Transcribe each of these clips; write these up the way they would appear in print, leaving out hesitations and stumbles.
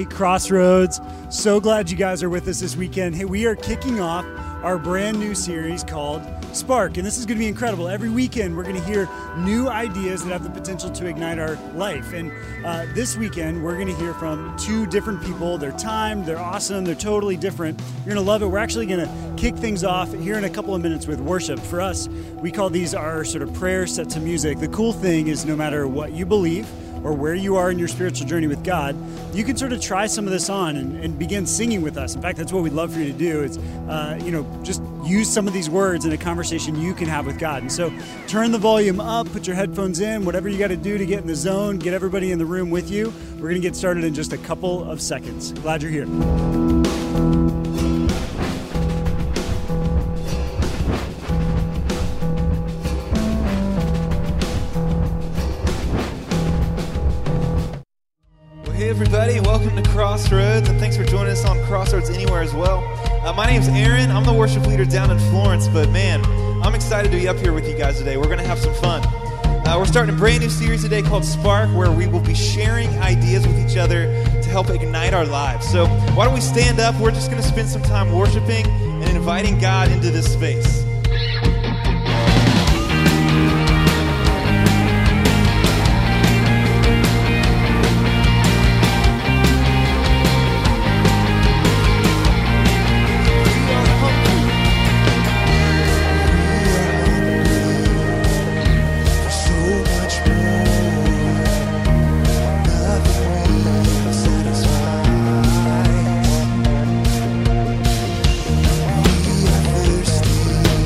family, Crossroads. So glad you guys are with us this weekend. Hey, we are kicking off our brand new series called Spark, and this is going to be incredible. Every weekend, we're going to hear new ideas that have the potential to ignite our life. And this weekend, we're going to hear from two different people. They're timed, they're awesome, they're totally different. You're going to love it. We're actually going to kick things off here in a couple of minutes with worship. For us, we call these our sort of prayer set to music. The cool thing is no matter what you believe or where you are in your spiritual journey with God, you can sort of try some of this on and begin singing with us. In fact, that's what we'd love for you to do is, just use some of these words in a conversation you can have with God. And so turn the volume up, put your headphones in, whatever you got to do to get in the zone, get everybody in the room with you. We're going to get started in just a couple of seconds. Glad you're here. Hey everybody, welcome to Crossroads, and thanks for joining us on Crossroads Anywhere as well. My name's Aaron. I'm the worship leader down in Florence, but man, I'm excited to be up here with you guys today. We're going to have some fun. We're starting a brand new series today called Spark, where we will be sharing ideas with each other to help ignite our lives. So why don't we stand up? We're just going to spend some time worshiping and inviting God into this space. Thirsty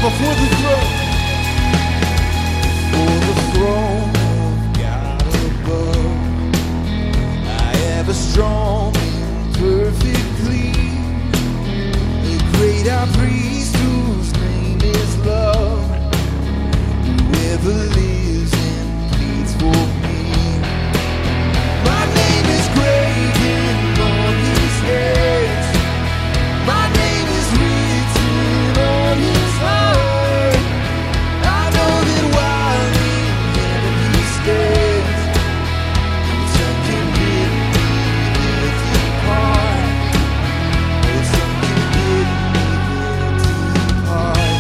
before the throne. For the throne of God above, I have a strong and perfect plea. A great high priest whose name is love, whoever lives and pleads for me. My name is graven on his hands. My name is written on his heart. I know that while in heaven he stands, some can get me to depart. Oh, some can get me to depart.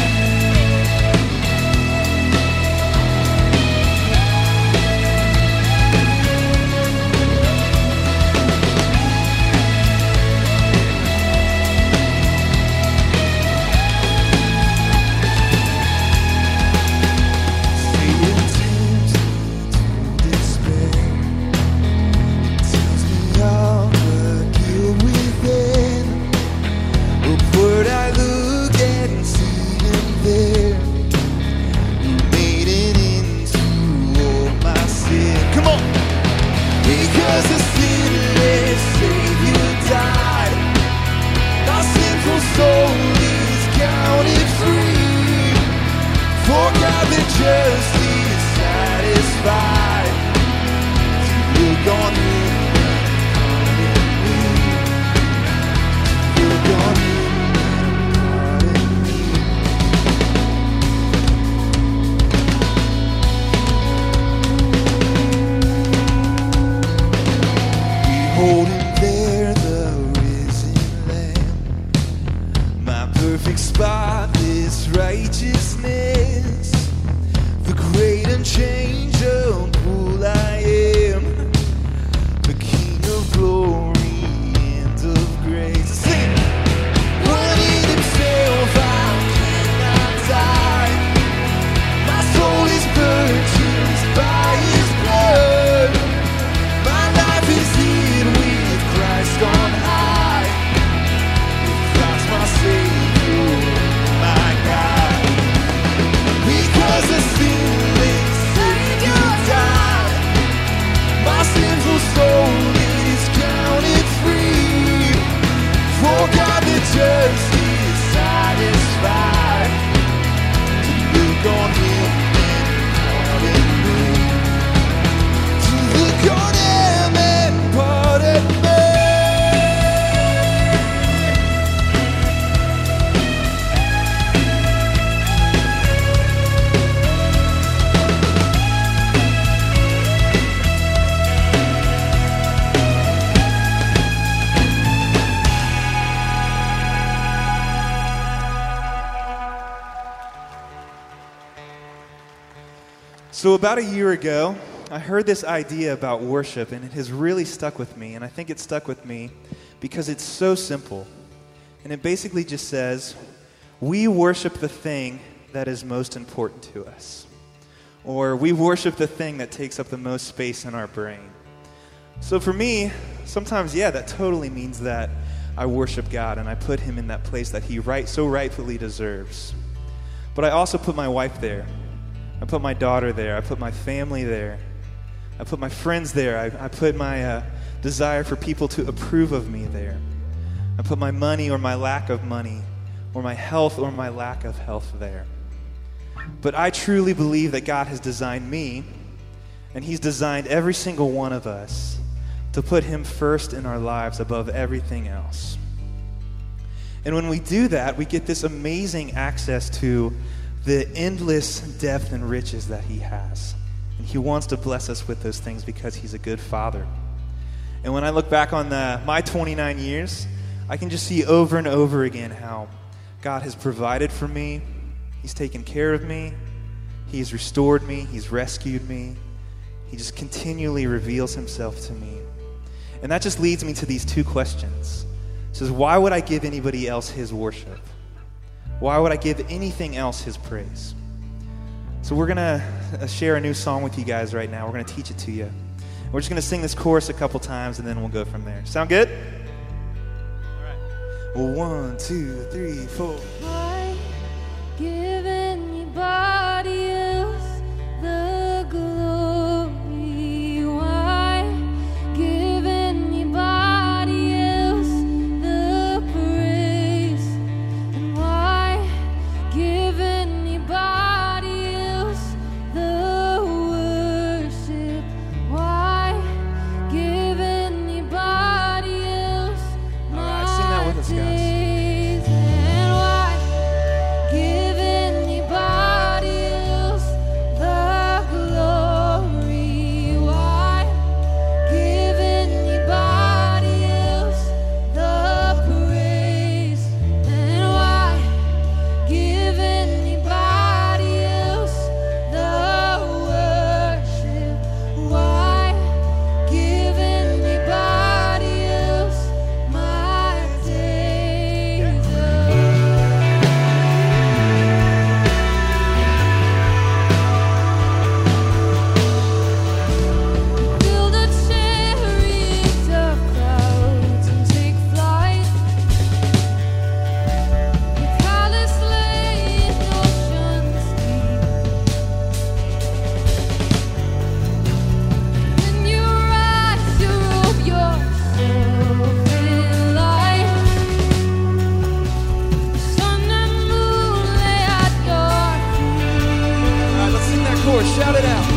Justice satisfied to look on him and pardon me. To look on him and pardon me. Beholding there the risen Lamb, my perfect spotless righteousness, the great unchangeable I am, the King of glory and of grace. Sing! One in himself I cannot die. My soul is purchased by his blood. My life is hid with Christ on high. With Christ my Savior, my God. Because the sinless Savior died, my sinful soul is counted free. For God the just is satisfied to look on him and pardon me. To look on him and pardon me. So about a year ago, I heard this idea about worship, and it has really stuck with me. And I think it stuck with me because it's so simple. And it basically just says, we worship the thing that is most important to us. Or we worship the thing that takes up the most space in our brain. So for me, sometimes, yeah, that totally means that I worship God and I put him in that place that he so rightfully deserves. But I also put my wife there. I put my daughter there. I put my family there. I put my friends there. I put my desire for people to approve of me there. I put my money or my lack of money, or my health or my lack of health there. But I truly believe that God has designed me, and he's designed every single one of us to put him first in our lives above everything else. And when we do that, we get this amazing access to the endless depth and riches that he has. And he wants to bless us with those things because he's a good father. And when I look back on my 29 years, I can just see over and over again how God has provided for me. He's taken care of me. He's restored me. He's rescued me. He just continually reveals himself to me. And that just leads me to these two questions. It says, why would I give anybody else his worship? Why would I give anything else his praise? So we're going to share a new song with you guys right now. We're going to teach it to you. We're just going to sing this chorus a couple times, and then we'll go from there. Sound good? All right. Well, 1, 2, 3, 4. I give shout it out.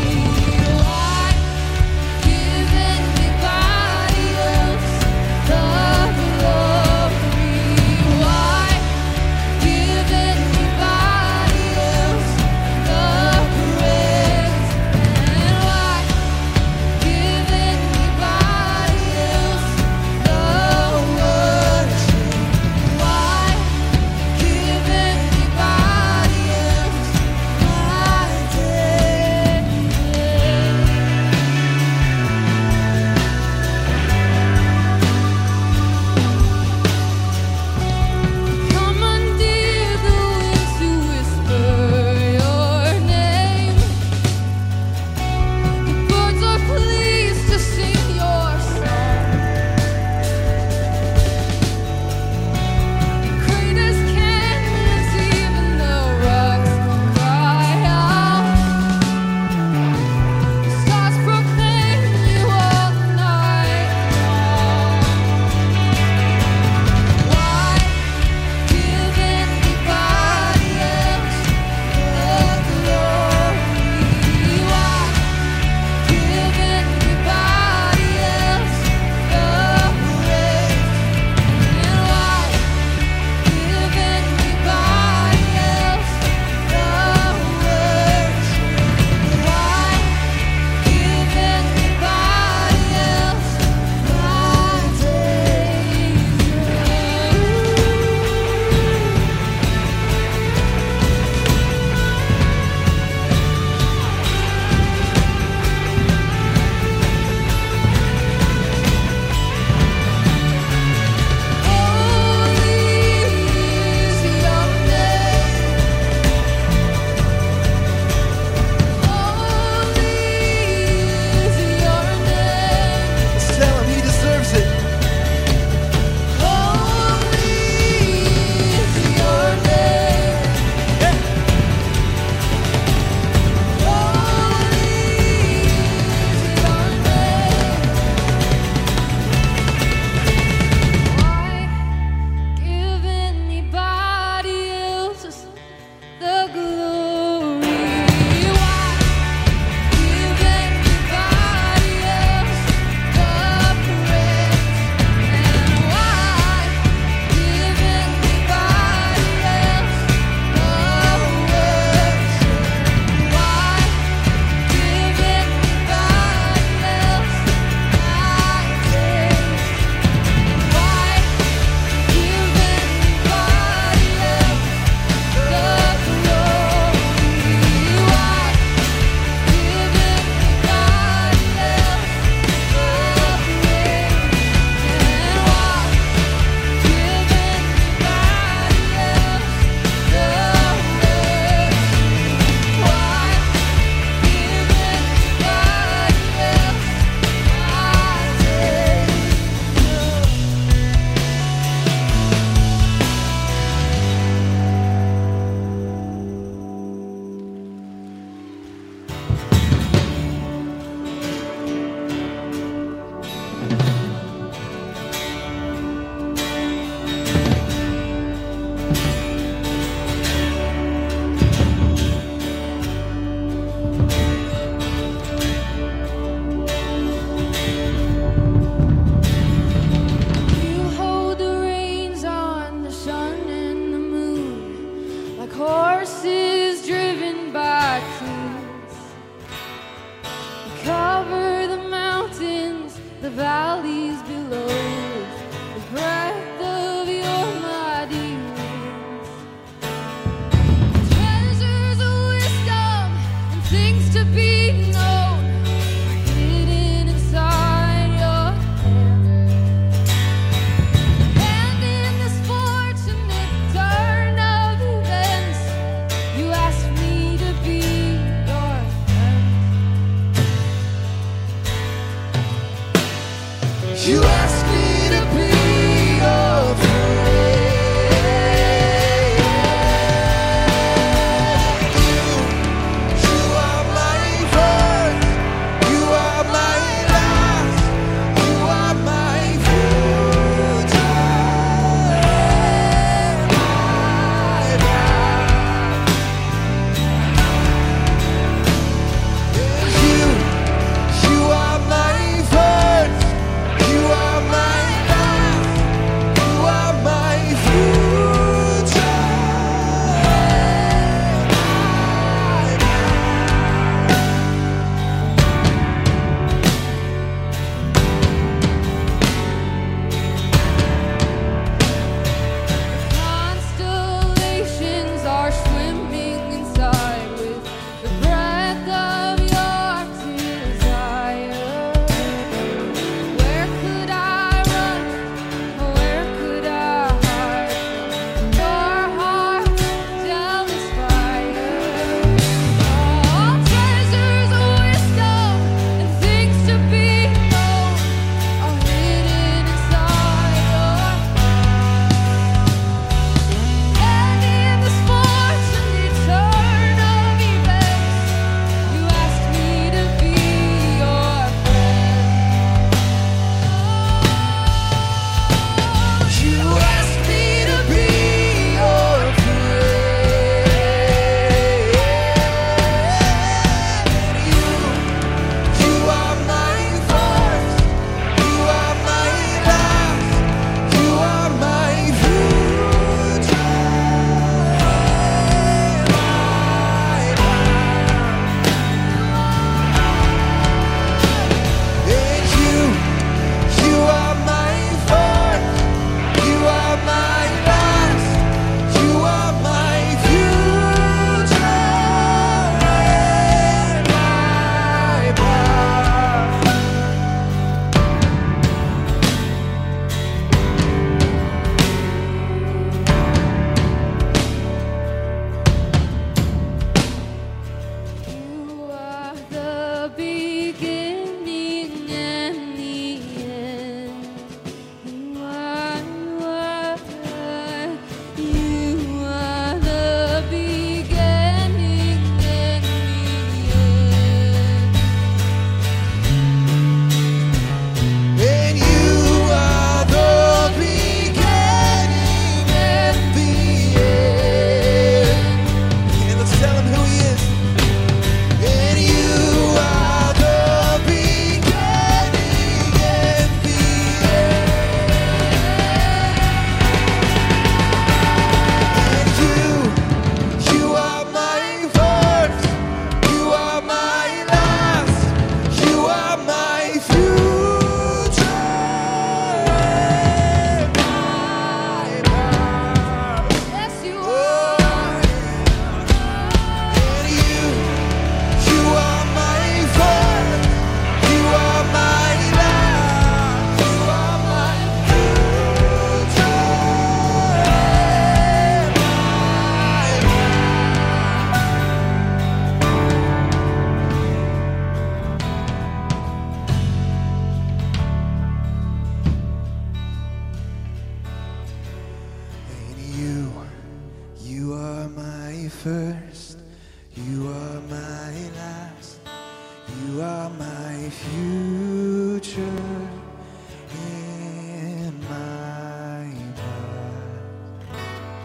valleys below. The breath of your mighty winds. Treasures of wisdom and things to be known are hidden inside your hand. And in this fortunate turn of events, you asked me to be your friend. You You are my last. You are my future and my past.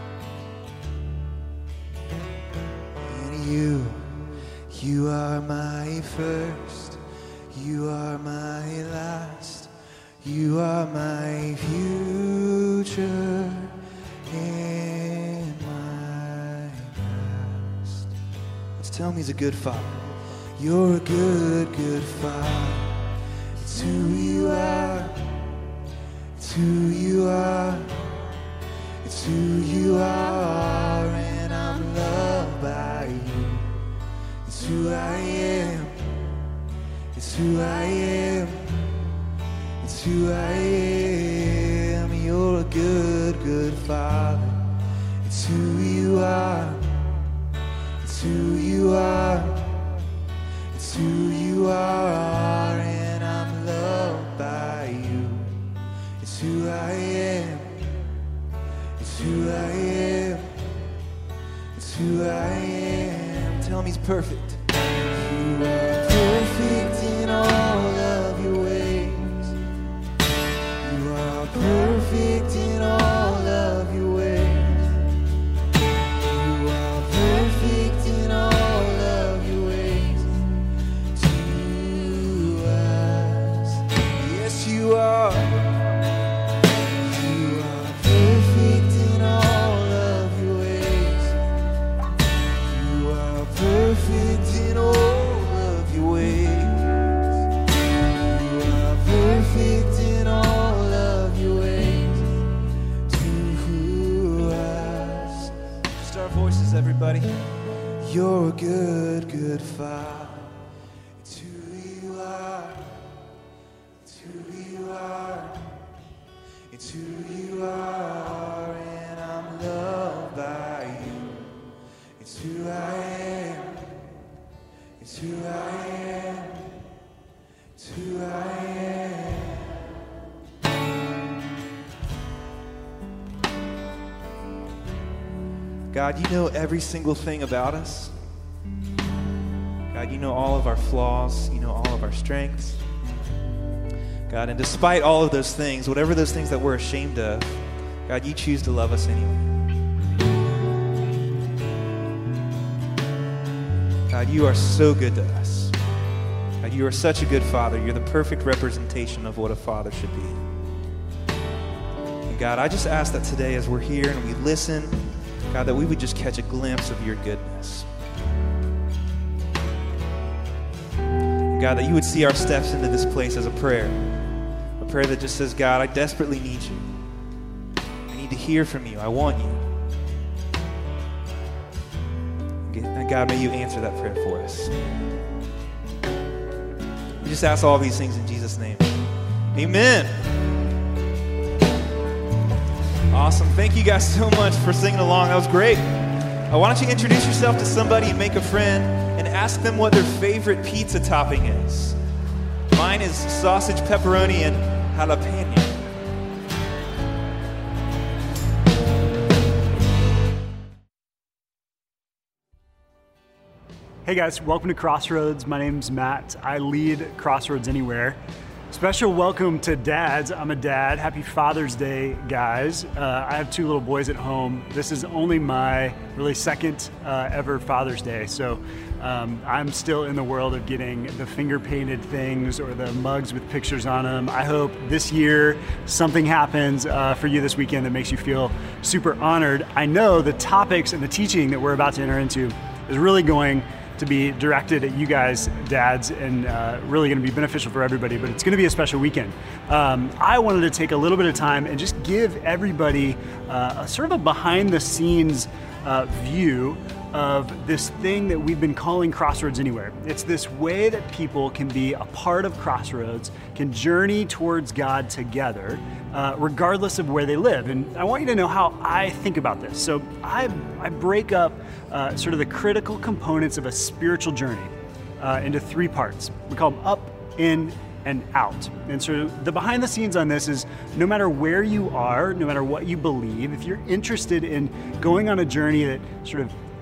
And you are my first. You are my last. You are my future and my past. Let's tell him he's a good father. You're a good, good father. It's who you are. It's who you are. It's who you are. And I'm loved by you. It's who I am. It's who I am. It's who I am. You're a good, good father. It's who you are. It's who you are. It's who you are. And I'm loved by you. It's who I am. It's who I am. It's who I am. Tell him he's perfect. You are perfect in all of your ways. You are perfect in all of your ways. You are perfect in all of your ways to us. Yes, you are. You are perfect in all of your ways. You are perfect in all of your ways. You are perfect in all of your ways to us. Just our voices, everybody. You're a good, good father. It's who you are. It's who you are. It's who you are. And I'm loved by you. It's who I am. It's who I am. It's who I am. God, you know every single thing about us. God, you know all of our flaws. You know all of our strengths. God, and despite all of those things, whatever those things that we're ashamed of, God, you choose to love us anyway. God, you are so good to us. God, you are such a good father. You're the perfect representation of what a father should be. And God, I just ask that today as we're here and we listen, God, that we would just catch a glimpse of your goodness. And God, that you would see our steps into this place as a prayer that just says, God, I desperately need you. I need to hear from you. I want you. And God, may you answer that prayer for us. We just ask all these things in Jesus' name. Amen. Awesome. Thank you guys so much for singing along. That was great. Why don't you introduce yourself to somebody and make a friend and ask them what their favorite pizza topping is. Mine is sausage, pepperoni, and jalapeno. Hey guys, welcome to Crossroads. My name's Matt. I lead Crossroads Anywhere. Special welcome to dads. I'm a dad. Happy Father's Day, guys. I have 2 little boys at home. This is only my really second ever Father's Day. So I'm still in the world of getting the finger painted things or the mugs with pictures on them. I hope this year something happens for you this weekend that makes you feel super honored. I know the topics and the teaching that we're about to enter into is really going to be directed at you guys, dads, and really going to be beneficial for everybody, but it's going to be a special weekend. I wanted to take a little bit of time and just give everybody a sort of a behind the scenes view of this thing that we've been calling Crossroads Anywhere. It's this way that people can be a part of Crossroads, can journey towards God together, regardless of where they live. And I want you to know how I think about this. So I break up sort of the critical components of a spiritual journey into 3 parts. We call them up, in, and out. And so the behind the scenes on this is no matter where you are, no matter what you believe, if you're interested in going on a journey that sort of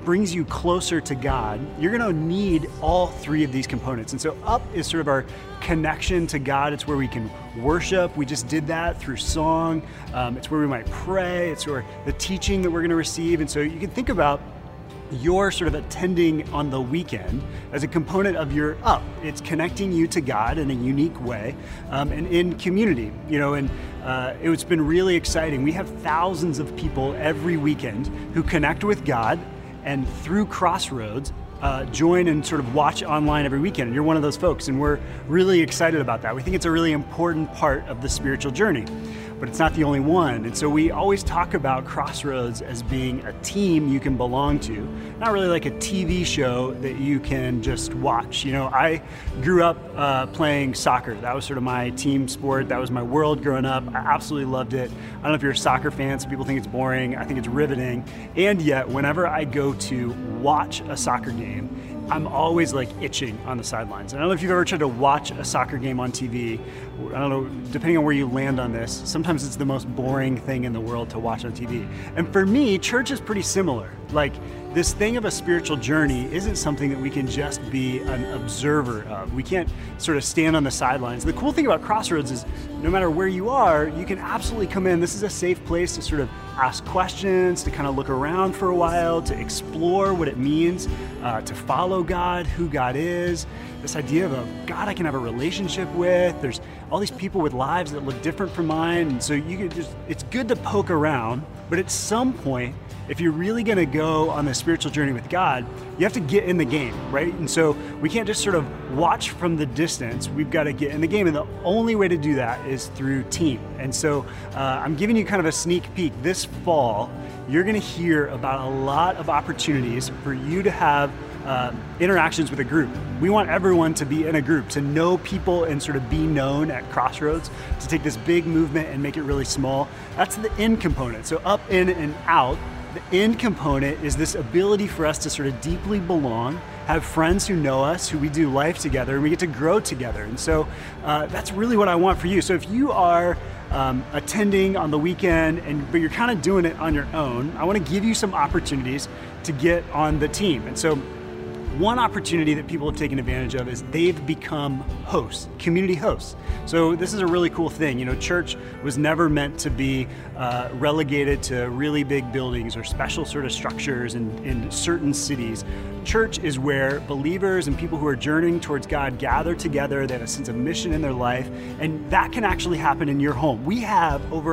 brings you closer to God, you're going to need all three of these components. And so up is sort of our connection to God. It's where we can worship. We just did that through song. It's where we might pray. It's where the teaching that we're going to receive. And so you can think about your sort of attending on the weekend as a component of your up. It's connecting you to God in a unique way, and in community, and it's been really exciting. We have thousands of people every weekend who connect with God, and through Crossroads, join and sort of watch online every weekend. And you're one of those folks, and we're really excited about that. We think it's a really important part of the spiritual journey, but it's not the only one. And so we always talk about Crossroads as being a team you can belong to, not really like a TV show that you can just watch. I grew up playing soccer. That was sort of my team sport. That was my world growing up. I absolutely loved it. I don't know if you're a soccer fan. Some people think it's boring. I think it's riveting. And yet, whenever I go to watch a soccer game, I'm always like itching on the sidelines. I don't know if you've ever tried to watch a soccer game on TV. I don't know, depending on where you land on this, sometimes it's the most boring thing in the world to watch on TV. And for me, church is pretty similar. Like, this thing of a spiritual journey isn't something that we can just be an observer of. We can't sort of stand on the sidelines. The cool thing about Crossroads is no matter where you are, you can absolutely come in. This is a safe place to sort of ask questions, to kind of look around for a while, to explore what it means to follow God, who God is, this idea of a God I can have a relationship with. There's all these people with lives that look different from mine. And so it's good to poke around, but at some point, if you're really going to go on the spiritual journey with God, you have to get in the game, right? And so we can't just sort of watch from the distance. We've got to get in the game. And the only way to do that is through team. And so I'm giving you kind of a sneak peek. This fall, you're going to hear about a lot of opportunities for you to have interactions with a group. We want everyone to be in a group, to know people and sort of be known at Crossroads, to take this big movement and make it really small. That's the in component. So up, in, and out. The end component is this ability for us to sort of deeply belong, have friends who know us, who we do life together, and we get to grow together. And so that's really what I want for you. So if you are attending on the weekend, but you're kind of doing it on your own, I want to give you some opportunities to get on the team. And so one opportunity that people have taken advantage of is they've become hosts, community hosts. So this is a really cool thing. Church was never meant to be relegated to really big buildings or special sort of structures in certain cities. Church is where believers and people who are journeying towards God gather together. They have a sense of mission in their life, and that can actually happen in your home. We have over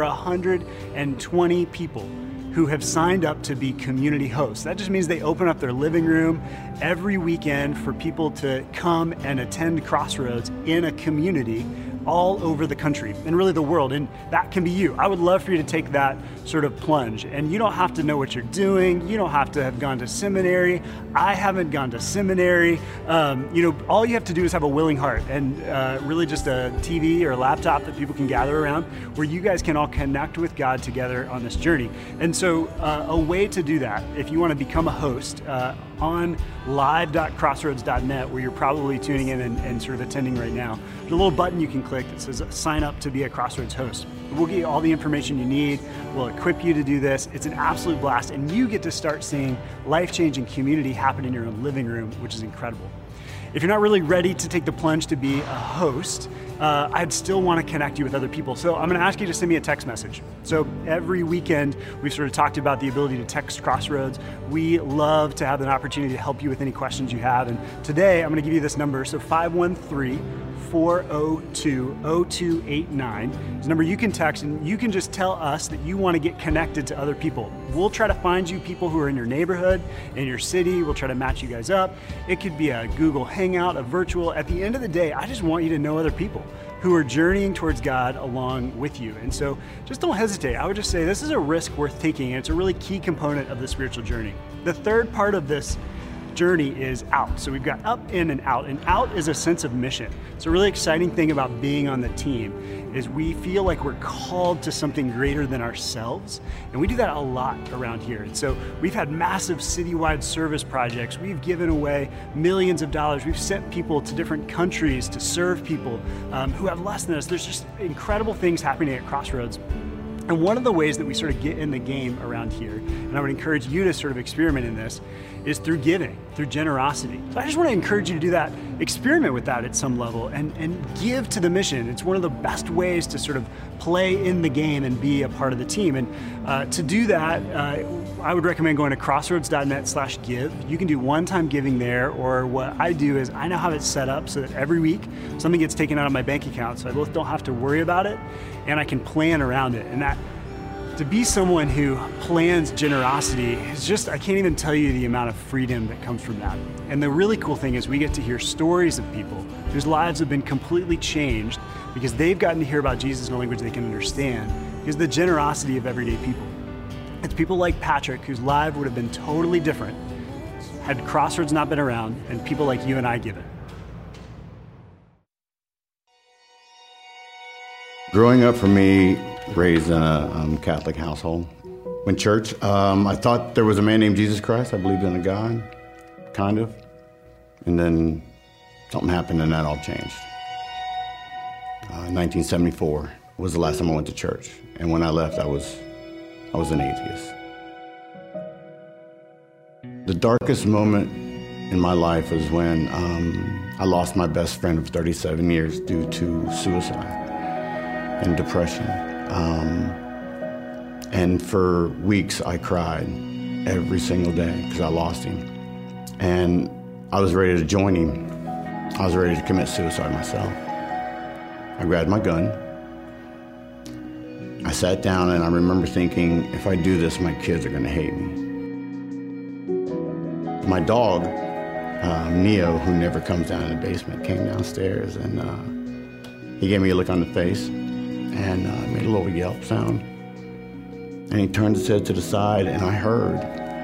120 people who have signed up to be community hosts. That just means they open up their living room every weekend for people to come and attend Crossroads in a community all over the country and really the world. And that can be you. I would love for you to take that sort of plunge. And you don't have to know what you're doing. You don't have to have gone to seminary. I haven't gone to seminary. All you have to do is have a willing heart and really just a TV or a laptop that people can gather around where you guys can all connect with God together on this journey. And so a way to do that, if you want to become a host, on live.crossroads.net, where you're probably tuning in and sort of attending right now, there's a little button you can click that says sign up to be a Crossroads host. We'll get you all the information you need. We'll equip you to do this. It's an absolute blast, and you get to start seeing life-changing community happen in your own living room, which is incredible. If you're not really ready to take the plunge to be a host, I'd still want to connect you with other people. So I'm going to ask you to send me a text message. So every weekend, we've sort of talked about the ability to text Crossroads. We love to have an opportunity to help you with any questions you have. And today, I'm going to give you this number. So 513-402-0289 is a number you can text, and you can just tell us that you want to get connected to other people. We'll try to find you people who are in your neighborhood, in your city. We'll try to match you guys up. It could be a Google Hangout, a virtual. At the end of the day, I just want you to know other people who are journeying towards God along with you. And so just don't hesitate. I would just say this is a risk worth taking, and it's a really key component of the spiritual journey. The third part of this journey is out. So we've got up, in, and out. And out is a sense of mission. So a really exciting thing about being on the team is we feel like we're called to something greater than ourselves. And we do that a lot around here. And so we've had massive citywide service projects. We've given away millions of dollars. We've sent people to different countries to serve people who have less than us. There's just incredible things happening at Crossroads. And one of the ways that we sort of get in the game around here, and I would encourage you to sort of experiment in this, is through giving, through generosity. So I just want to encourage you to do that, experiment with that at some level, and give to the mission. It's one of the best ways to sort of play in the game and be a part of the team. And to do that, I would recommend going to crossroads.net/give. You can do one-time giving there, or what I do is I now have it set up so that every week something gets taken out of my bank account, so I both don't have to worry about it and I can plan around it. And that, to be someone who plans generosity is just, I can't even tell you the amount of freedom that comes from that. And the really cool thing is we get to hear stories of people whose lives have been completely changed because they've gotten to hear about Jesus in a language they can understand, because the generosity of everyday people. It's people like Patrick whose life would have been totally different had Crossroads not been around, and people like you and I give it. Growing up for me, raised in a Catholic household. In church, I thought there was a man named Jesus Christ. I believed in a God, kind of. And then something happened and that all changed. 1974 was the last time I went to church. And when I left, I was an atheist. The darkest moment in my life was when I lost my best friend of 37 years due to suicide and depression. And for weeks I cried every single day because I lost him. And I was ready to join him. I was ready to commit suicide myself. I grabbed my gun. I sat down and I remember thinking, if I do this, my kids are gonna hate me. My dog, Neo, who never comes down in the basement, came downstairs and he gave me a look on the face and made a little yelp sound. And he turned his head to the side, and I heard,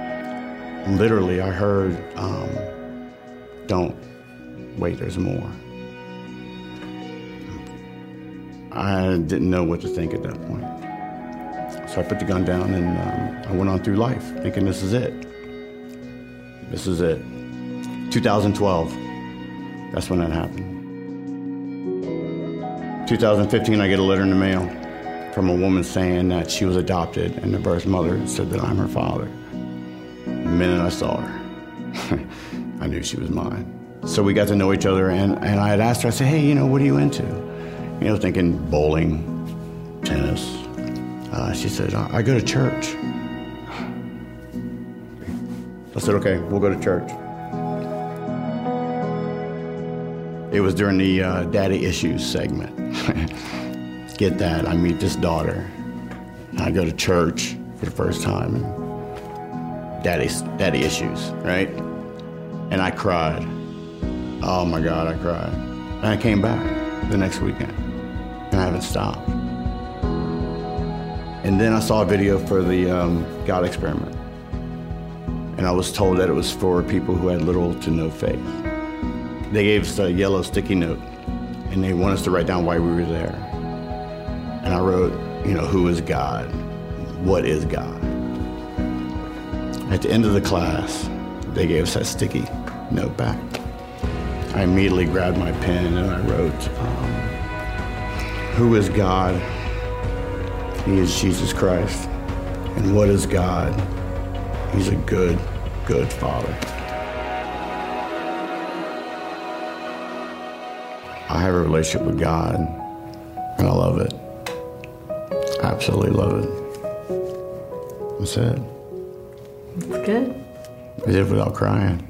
don't, wait, there's more. I didn't know what to think at that point. So I put the gun down and I went on through life thinking this is it. This is it. 2012, that's when that happened. 2015, I get a letter in the mail from a woman saying that she was adopted and the birth mother said that I'm her father. The minute I saw her, I knew she was mine. So we got to know each other, and I had asked her, I said, hey, what are you into? Thinking bowling, tennis. She said, I go to church. I said, okay, we'll go to church. It was during the Daddy Issues segment. Get that, I meet this daughter. I go to church for the first time, and daddy issues, right? And I cried. Oh my God, I cried. And I came back the next weekend, and I haven't stopped. And then I saw a video for the God Experiment. And I was told that it was for people who had little to no faith. They gave us a yellow sticky note, and they wanted us to write down why we were there. And I wrote, who is God? What is God? At the end of the class, they gave us that sticky note back. I immediately grabbed my pen and I wrote, who is God? He is Jesus Christ. And what is God? He's a good, good Father. I have a relationship with God, and I love it. Absolutely love it. That's it. It's good. I did it without crying.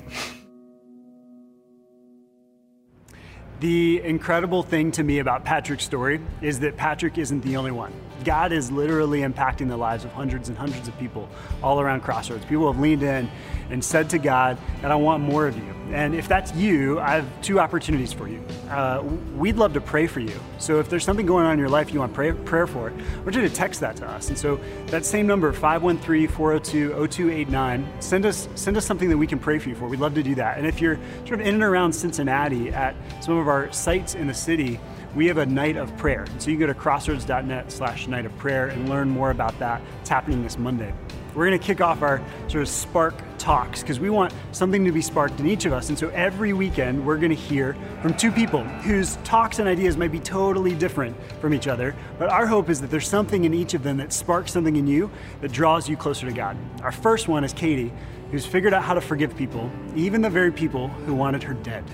The incredible thing to me about Patrick's story is that Patrick isn't the only one. God is literally impacting the lives of hundreds and hundreds of people all around Crossroads. People have leaned in and said to God that I want more of you. And if that's you, I have two opportunities for you. We'd love to pray for you. So if there's something going on in your life you want prayer for, I want you to text that to us. And so that same number, 513-402-0289, send us something that we can pray for you for. We'd love to do that. And if you're sort of in and around Cincinnati at some of our sites in the city, we have a night of prayer. So you can go to crossroads.net/night of prayer and learn more about that. It's happening this Monday. We're going to kick off our sort of Spark Talks because we want something to be sparked in each of us. And so every weekend we're going to hear from two people whose talks and ideas might be totally different from each other. But our hope is that there's something in each of them that sparks something in you that draws you closer to God. Our first one is Katie. who's figured out how to forgive people, even the very people who wanted her dead.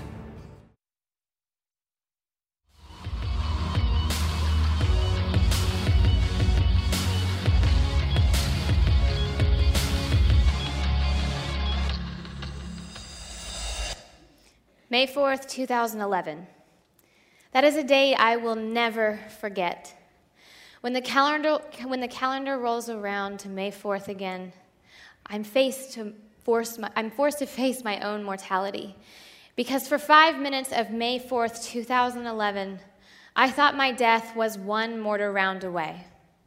May 4th, 2011. That is a day I will never forget. When the calendar rolls around to May 4th again, I'm forced to face my own mortality. Because for 5 minutes of May 4th, 2011, I thought my death was one mortar round away.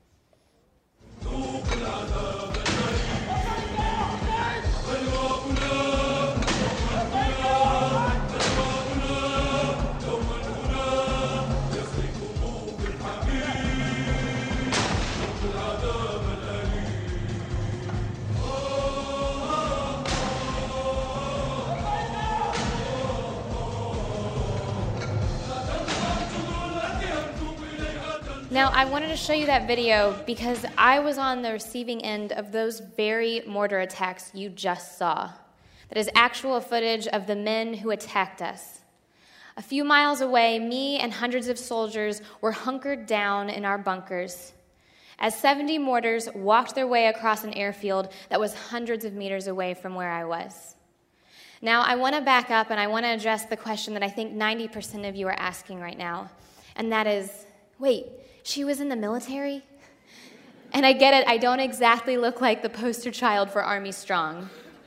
Now, I wanted to show you that video because I was on the receiving end of those very mortar attacks you just saw. That is actual footage of the men who attacked us. A few miles away, me and hundreds of soldiers were hunkered down in our bunkers as 70 mortars walked their way across an airfield that was hundreds of meters away from where I was. Now, I want to back up and I want to address the question that I think 90% of you are asking right now, and that is, wait, she was in the military? And I get it, I don't exactly look like the poster child for Army Strong.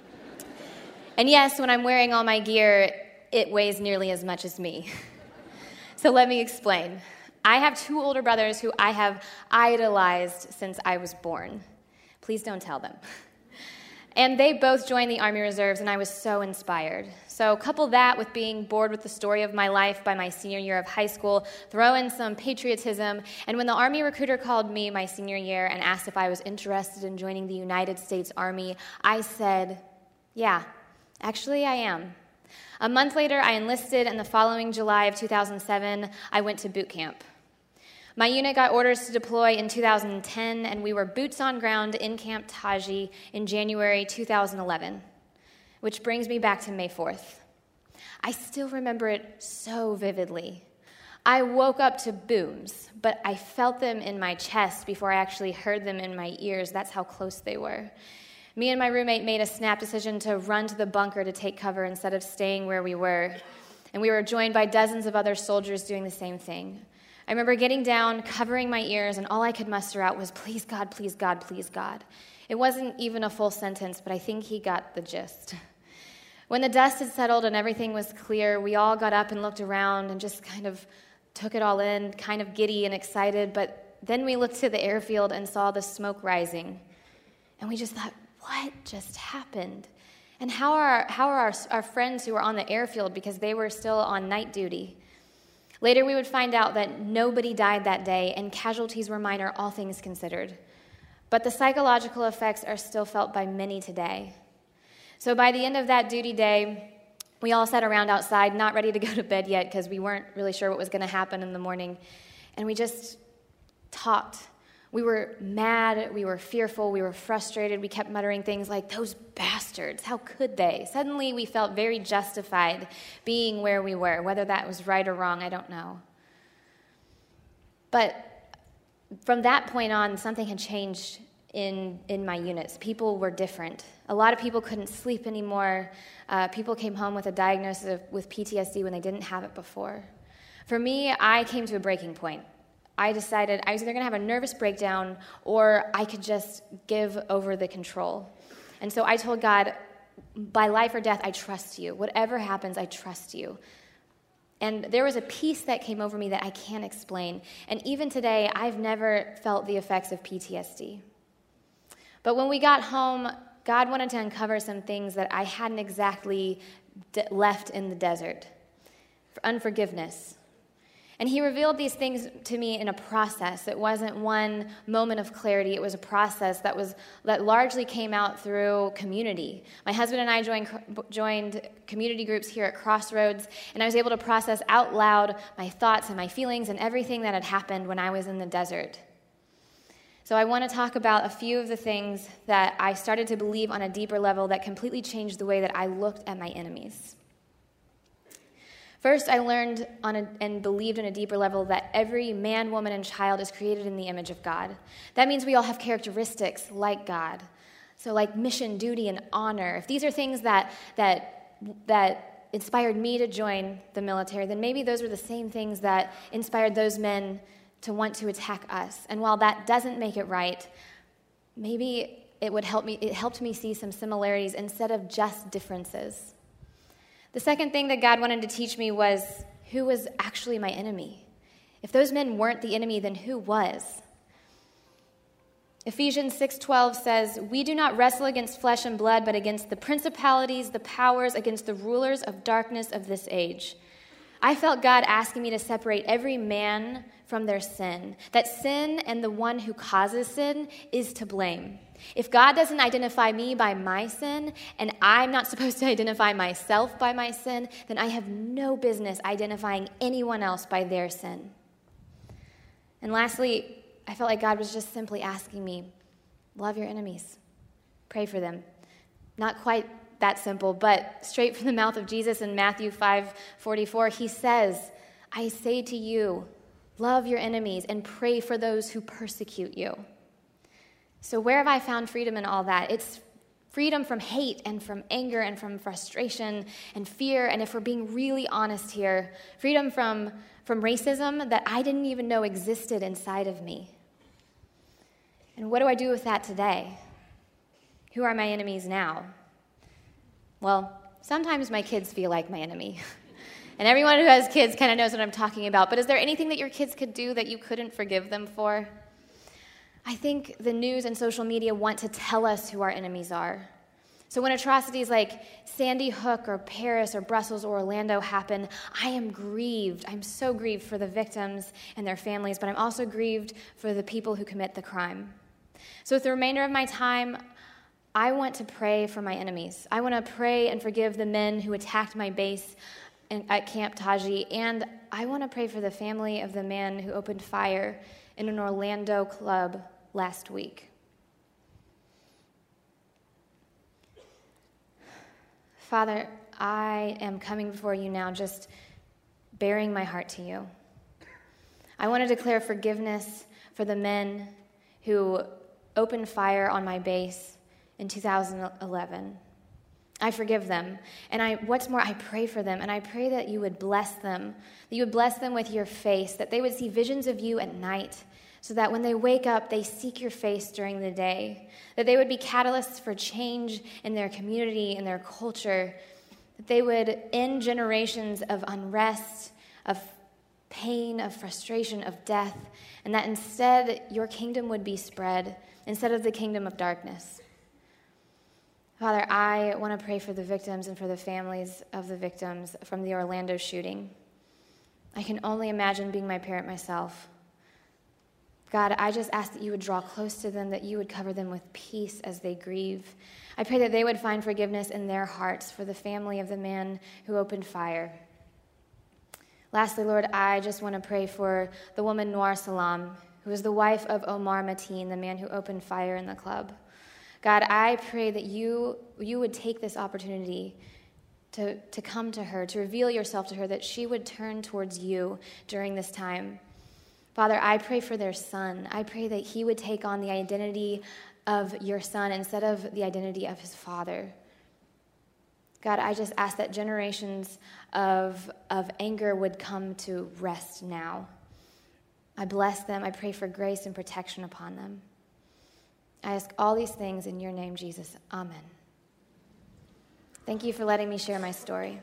And yes, when I'm wearing all my gear, it weighs nearly as much as me. So let me explain. I have 2 older brothers who I have idolized since I was born. Please don't tell them. And they both joined the Army Reserves, and I was so inspired. So couple that with being bored with the story of my life by my senior year of high school, throw in some patriotism, and when the Army recruiter called me my senior year and asked if I was interested in joining the United States Army, I said, yeah, actually I am. A month later, I enlisted, and the following July of 2007, I went to boot camp. My unit got orders to deploy in 2010, and we were boots on ground in Camp Taji in January 2011, which brings me back to May 4th. I still remember it so vividly. I woke up to booms, but I felt them in my chest before I actually heard them in my ears. That's how close they were. Me and my roommate made a snap decision to run to the bunker to take cover instead of staying where we were, and we were joined by dozens of other soldiers doing the same thing. I remember getting down, covering my ears, and all I could muster out was, please God, please God, please God. It wasn't even a full sentence, but I think he got the gist. When the dust had settled and everything was clear, we all got up and looked around and just kind of took it all in, kind of giddy and excited, but then we looked to the airfield and saw the smoke rising. And we just thought, what just happened? And how are our friends who were on the airfield, because they were still on night duty? Later, we would find out that nobody died that day, and casualties were minor, all things considered. But the psychological effects are still felt by many today. So by the end of that duty day, we all sat around outside, not ready to go to bed yet, because we weren't really sure what was going to happen in the morning. And we just talked. We were mad, we were fearful, we were frustrated. We kept muttering things like, those bastards, how could they? Suddenly we felt very justified being where we were. Whether that was right or wrong, I don't know. But from that point on, something had changed in my units. People were different. A lot of people couldn't sleep anymore. People came home with a diagnosis with PTSD when they didn't have it before. For me, I came to a breaking point. I decided I was either going to have a nervous breakdown or I could just give over the control. And so I told God, by life or death, I trust you. Whatever happens, I trust you. And there was a peace that came over me that I can't explain. And even today, I've never felt the effects of PTSD. But when we got home, God wanted to uncover some things that I hadn't exactly left in the desert. Unforgiveness. And he revealed these things to me in a process. It wasn't one moment of clarity. It was a process that largely came out through community. My husband and I joined community groups here at Crossroads, and I was able to process out loud my thoughts and my feelings and everything that had happened when I was in the desert. So I want to talk about a few of the things that I started to believe on a deeper level that completely changed the way that I looked at my enemies. First, I learned and believed on a deeper level that every man, woman, and child is created in the image of God. That means we all have characteristics like God. So like mission, duty, and honor. If these are things that inspired me to join the military, then maybe those were the same things that inspired those men to want to attack us. And while that doesn't make it right, maybe it helped me see some similarities instead of just differences. The second thing that God wanted to teach me was who was actually my enemy. If those men weren't the enemy, then who was? Ephesians 6:12 says, "We do not wrestle against flesh and blood, but against the principalities, the powers, against the rulers of darkness of this age." I felt God asking me to separate every man from their sin, that sin and the one who causes sin is to blame. If God doesn't identify me by my sin, and I'm not supposed to identify myself by my sin, then I have no business identifying anyone else by their sin. And lastly, I felt like God was just simply asking me, love your enemies, pray for them. Not quite that simple, but straight from the mouth of Jesus in Matthew 5:44, he says, "I say to you, love your enemies and pray for those who persecute you." So where have I found freedom in all that? It's freedom from hate and from anger and from frustration and fear, and if we're being really honest here, freedom from racism that I didn't even know existed inside of me. And what do I do with that today? Who are my enemies now? Well, sometimes my kids feel like my enemy. And everyone who has kids kind of knows what I'm talking about. But is there anything that your kids could do that you couldn't forgive them for? I think the news and social media want to tell us who our enemies are. So when atrocities like Sandy Hook or Paris or Brussels or Orlando happen, I am grieved. I'm so grieved for the victims and their families, but I'm also grieved for the people who commit the crime. So with the remainder of my time, I want to pray for my enemies. I want to pray and forgive the men who attacked my base at Camp Taji, and I want to pray for the family of the man who opened fire in an Orlando club last week. Father, I am coming before you now just bearing my heart to you. I want to declare forgiveness for the men who opened fire on my base in 2011. I forgive them. And what's more, I pray for them. And I pray that you would bless them, that you would bless them with your face, that they would see visions of you at night, so that when they wake up, they seek your face during the day, that they would be catalysts for change in their community, in their culture, that they would end generations of unrest, of pain, of frustration, of death, and that instead your kingdom would be spread instead of the kingdom of darkness. Father, I want to pray for the victims and for the families of the victims from the Orlando shooting. I can only imagine being my parent myself. God, I just ask that you would draw close to them, that you would cover them with peace as they grieve. I pray that they would find forgiveness in their hearts for the family of the man who opened fire. Lastly, Lord, I just want to pray for the woman Noor Salam, who is the wife of Omar Mateen, the man who opened fire in the club. God, I pray that you would take this opportunity to come to her, to reveal yourself to her, that she would turn towards you during this time. Father, I pray for their son. I pray that he would take on the identity of your son instead of the identity of his father. God, I just ask that generations of anger would come to rest now. I bless them. I pray for grace and protection upon them. I ask all these things in your name, Jesus. Amen. Thank you for letting me share my story.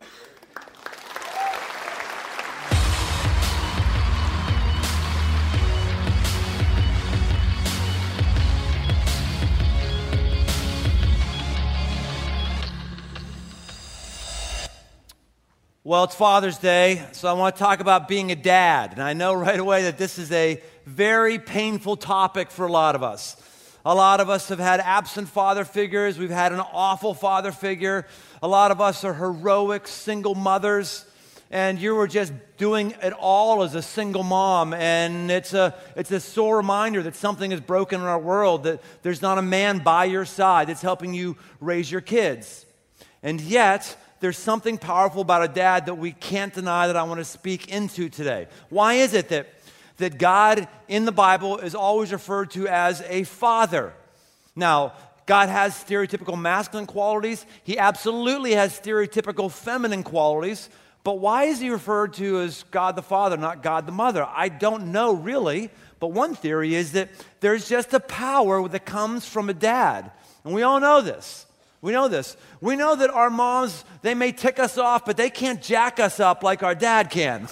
Well, it's Father's Day, so I want to talk about being a dad. And I know right away that this is a very painful topic for a lot of us. A lot of us have had absent father figures. We've had an awful father figure. A lot of us are heroic single mothers. and you were just doing it all as a single mom, and it's a sore reminder that something is broken in our world, that there's not a man by your side that's helping you raise your kids. And yet, there's something powerful about a dad that we can't deny that I want to speak into today. Why is it that God in the Bible is always referred to as a father? Now, God has stereotypical masculine qualities. He absolutely has stereotypical feminine qualities. But why is he referred to as God the Father, not God the Mother? I don't know really, but one theory is that there's just a power that comes from a dad. And we all know this. We know this. We know that our moms, they may tick us off, but they can't jack us up like our dad can.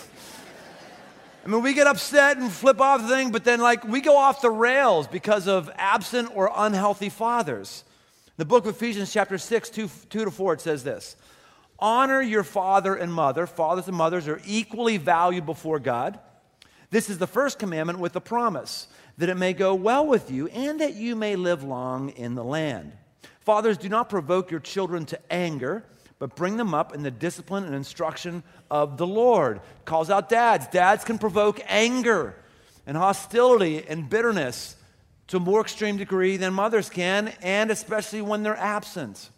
I mean, we get upset and flip off the thing, but then we go off the rails because of absent or unhealthy fathers. The book of Ephesians chapter 6, 2-4, it says this: honor your father and mother. Fathers and mothers are equally valued before God. This is the first commandment with the promise that it may go well with you and that you may live long in the land. Fathers, do not provoke your children to anger, but bring them up in the discipline and instruction of the Lord. Calls out dads. Dads can provoke anger and hostility and bitterness to a more extreme degree than mothers can, and especially when they're absent.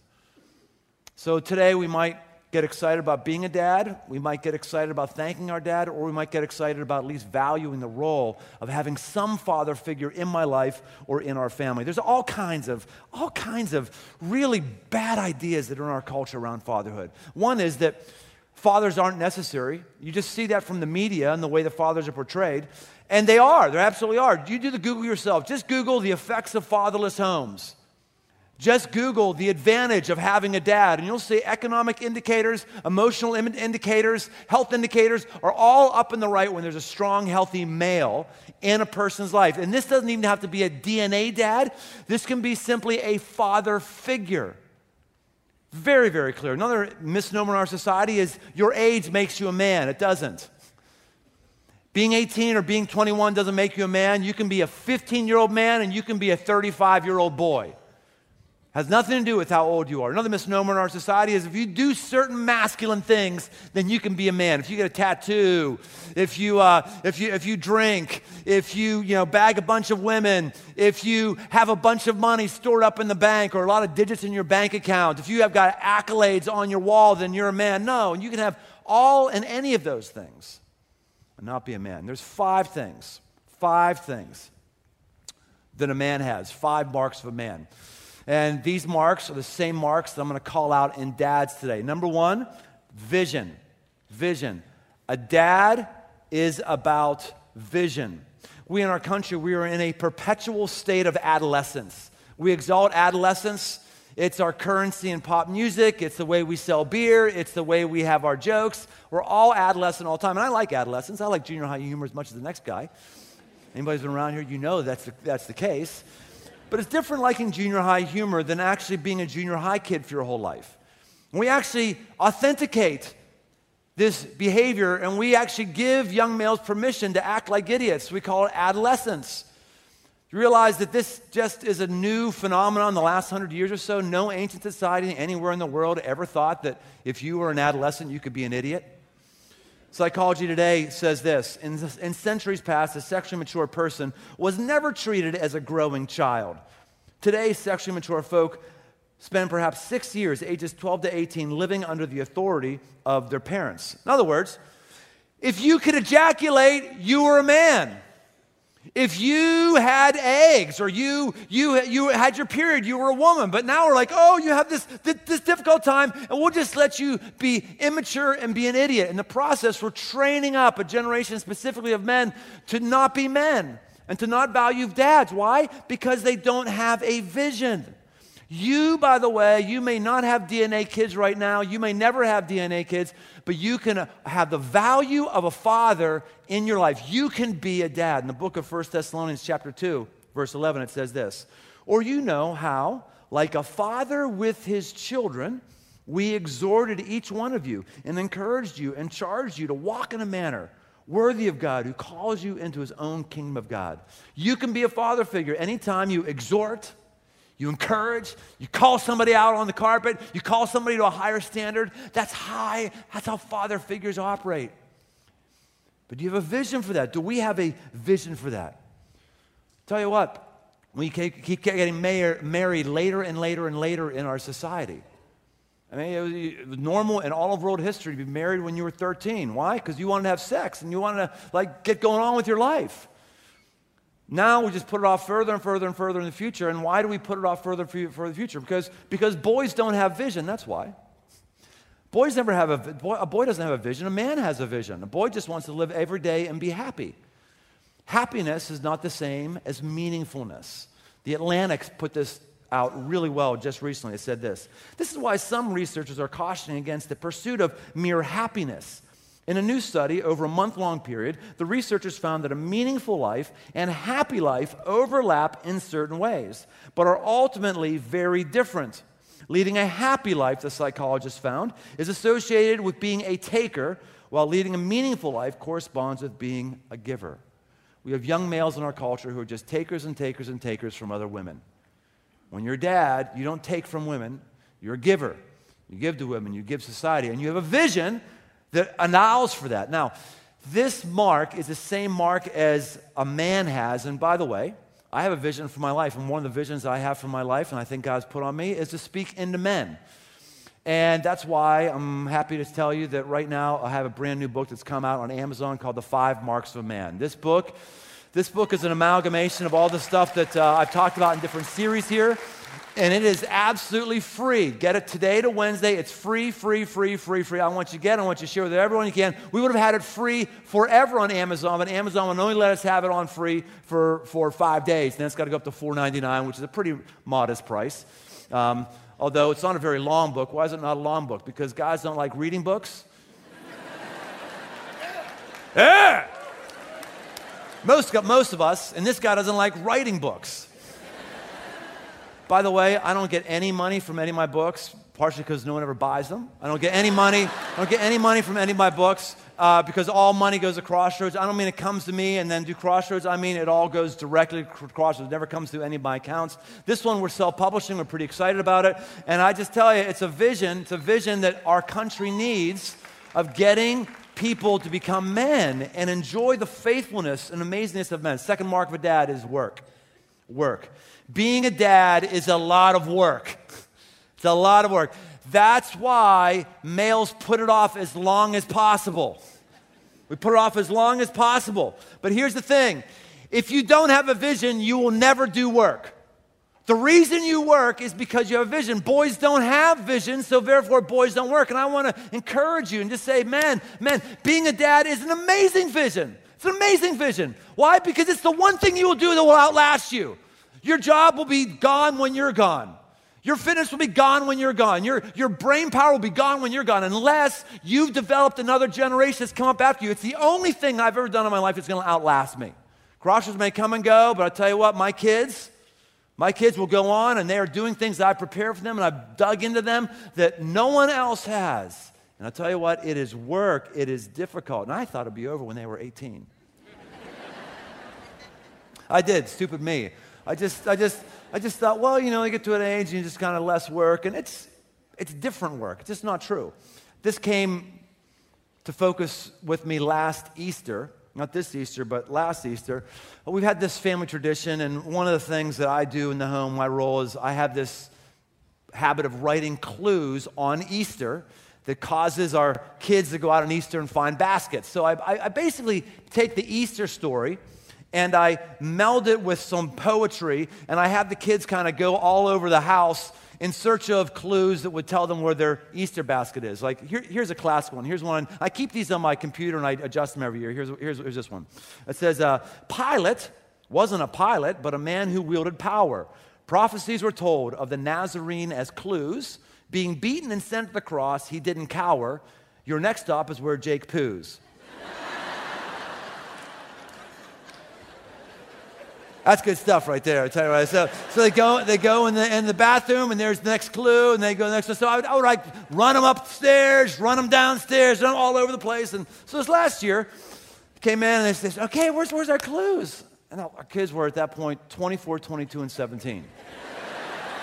So today we might get excited about being a dad, we might get excited about thanking our dad, or we might get excited about at least valuing the role of having some father figure in my life or in our family. There's all kinds of really bad ideas that are in our culture around fatherhood. One is that fathers aren't necessary. You just see that from the media and the way the fathers are portrayed. And they absolutely are. You do the Google yourself. Just Google the effects of fatherless homes. Just Google the advantage of having a dad, and you'll see economic indicators, emotional indicators, health indicators are all up in the right when there's a strong, healthy male in a person's life. And this doesn't even have to be a DNA dad. This can be simply a father figure. Very, very clear. Another misnomer in our society is your age makes you a man. It doesn't. Being 18 or being 21 doesn't make you a man. You can be a 15-year-old man and you can be a 35-year-old boy. Has nothing to do with how old you are. Another misnomer in our society is if you do certain masculine things, then you can be a man. If you get a tattoo, if you drink, if you bag a bunch of women, if you have a bunch of money stored up in the bank or a lot of digits in your bank account, if you have got accolades on your wall, then you're a man. No, and you can have all and any of those things and not be a man. There's five things that a man has, 5 marks of a man. And these marks are the same marks that I'm going to call out in dads today. Number 1, vision. Vision. A dad is about vision. We in our country, we are in a perpetual state of adolescence. We exalt adolescence. It's our currency in pop music. It's the way we sell beer. It's the way we have our jokes. We're all adolescent all the time. And I like adolescence. I like junior high humor as much as the next guy. Anybody who's been around here, you know that's the case. But it's different liking junior high humor than actually being a junior high kid for your whole life. We actually authenticate this behavior, and we actually give young males permission to act like idiots. We call it adolescence. You realize that this just is a new phenomenon in the last 100 years or so. No ancient society anywhere in the world ever thought that if you were an adolescent, you could be an idiot. Psychology Today says this: in centuries past, a sexually mature person was never treated as a growing child. Today, sexually mature folk spend perhaps 6 years, ages 12 to 18, living under the authority of their parents. In other words, if you could ejaculate, you were a man. If you had eggs or you had your period, you were a woman. But now we're like, oh, you have this difficult time, and we'll just let you be immature and be an idiot. In the process, we're training up a generation specifically of men to not be men and to not value dads. Why? Because they don't have a vision. You, by the way, you may not have DNA kids right now. You may never have DNA kids, but you can have the value of a father in your life. You can be a dad. In the book of 1 Thessalonians chapter 2, verse 11, it says this: or you know how, like a father with his children, we exhorted each one of you and encouraged you and charged you to walk in a manner worthy of God who calls you into his own kingdom of God. You can be a father figure anytime you exhort, you encourage, you call somebody out on the carpet, you call somebody to a higher standard. That's high. That's how father figures operate. But do you have a vision for that? Do we have a vision for that? Tell you what, we keep getting married later and later and later in our society. I mean, it was normal in all of world history to be married when you were 13. Why? Because you wanted to have sex and you wanted to get going on with your life. Now we just put it off further and further and further in the future. And why do we put it off further for the future? Because boys don't have vision. That's why. Boys never have a boy doesn't have a vision. A man has a vision. A boy just wants to live every day and be happy. Happiness is not the same as meaningfulness. The Atlantic put this out really well just recently. It said this. This is why some researchers are cautioning against the pursuit of mere happiness. In a new study over a month-long period, the researchers found that a meaningful life and happy life overlap in certain ways, but are ultimately very different. Leading a happy life, the psychologists found, is associated with being a taker, while leading a meaningful life corresponds with being a giver. We have young males in our culture who are just takers and takers and takers from other women. When you're a dad, you don't take from women, you're a giver. You give to women, you give society, and you have a vision that allows for that. Now, this mark is the same mark as a man has, and by the way, I have a vision for my life, and one of the visions I have for my life, and I think God's put on me, is to speak into men. And that's why I'm happy to tell you that right now I have a brand new book that's come out on Amazon called The 5 Marks of a Man. This book is an amalgamation of all the stuff that I've talked about in different series here, and it is absolutely free. Get it today to Wednesday. It's free. I want you to get it. I want you to share with everyone you can. We would have had it free forever on Amazon, but Amazon would only let us have it on free for 5 days. Then it's got to go up to $4.99, which is a pretty modest price. Although it's not a very long book. Why is it not a long book? Because guys don't like reading books? Yeah! Most of us, and this guy doesn't like writing books. By the way, I don't get any money from any of my books, partially because no one ever buys them. I don't get any money from any of my books because all money goes to Crossroads. I don't mean it comes to me and then do Crossroads. I mean it all goes directly to Crossroads. It never comes to any of my accounts. This one we're self-publishing. We're pretty excited about it. And I just tell you, it's a vision that our country needs of getting people to become men and enjoy the faithfulness and amazingness of men. Second mark of a dad is work. Being a dad is a lot of work. It's a lot of work. That's why males put it off as long as possible. We put it off as long as possible. But here's the thing. If you don't have a vision, you will never do work. The reason you work is because you have a vision. Boys don't have vision, so therefore boys don't work. And I want to encourage you and just say, man, being a dad is an amazing vision. It's an amazing vision. Why? Because it's the one thing you will do that will outlast you. Your job will be gone when you're gone. Your fitness will be gone when you're gone. Your brain power will be gone when you're gone, unless you've developed another generation that's come up after you. It's the only thing I've ever done in my life that's going to outlast me. Crossroads may come and go, but I'll tell you what, my kids will go on, and they are doing things that I prepared for them, and I've dug into them that no one else has. And I'll tell you what, it is work. It is difficult. And I thought it'd be over when they were 18. I did. Stupid me. I just thought, well, you get to an age and you just kind of less work, and it's different work. It's just not true. This came to focus with me last Easter, not this Easter, but last Easter. We've had this family tradition, and one of the things that I do in the home, my role is I have this habit of writing clues on Easter that causes our kids to go out on Easter and find baskets. So I basically take the Easter story and I meld it with some poetry, and I have the kids kind of go all over the house in search of clues that would tell them where their Easter basket is. Like, here's a classic one. Here's one. I keep these on my computer, and I adjust them every year. Here's this one. It says, Pilate wasn't a pilot, but a man who wielded power. Prophecies were told of the Nazarene as clues. Being beaten and sent to the cross, he didn't cower. Your next stop is where Jake poos. That's good stuff right there. I tell you what. So they go in the bathroom, and there's the next clue, and they go next. So I would like run them upstairs, run them downstairs, run them all over the place. And so this last year, came in and they said, "Okay, where's our clues?" And our kids were at that point 24, 22, and 17.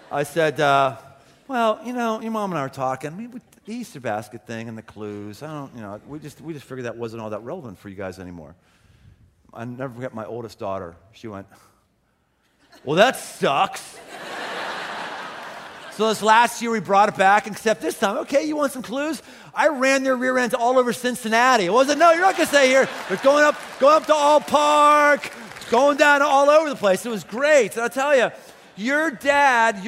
I said, well, you know, your mom and I were talking. I mean, the Easter basket thing and the clues, we just figured that wasn't all that relevant for you guys anymore. I never forget my oldest daughter. She went, well, that sucks. So this last year we brought it back, except this time, okay, you want some clues? I ran their rear ends all over Cincinnati. It wasn't, no, you're not going to stay here. They're going up to All Park, going down all over the place. It was great. And I'll tell you, dads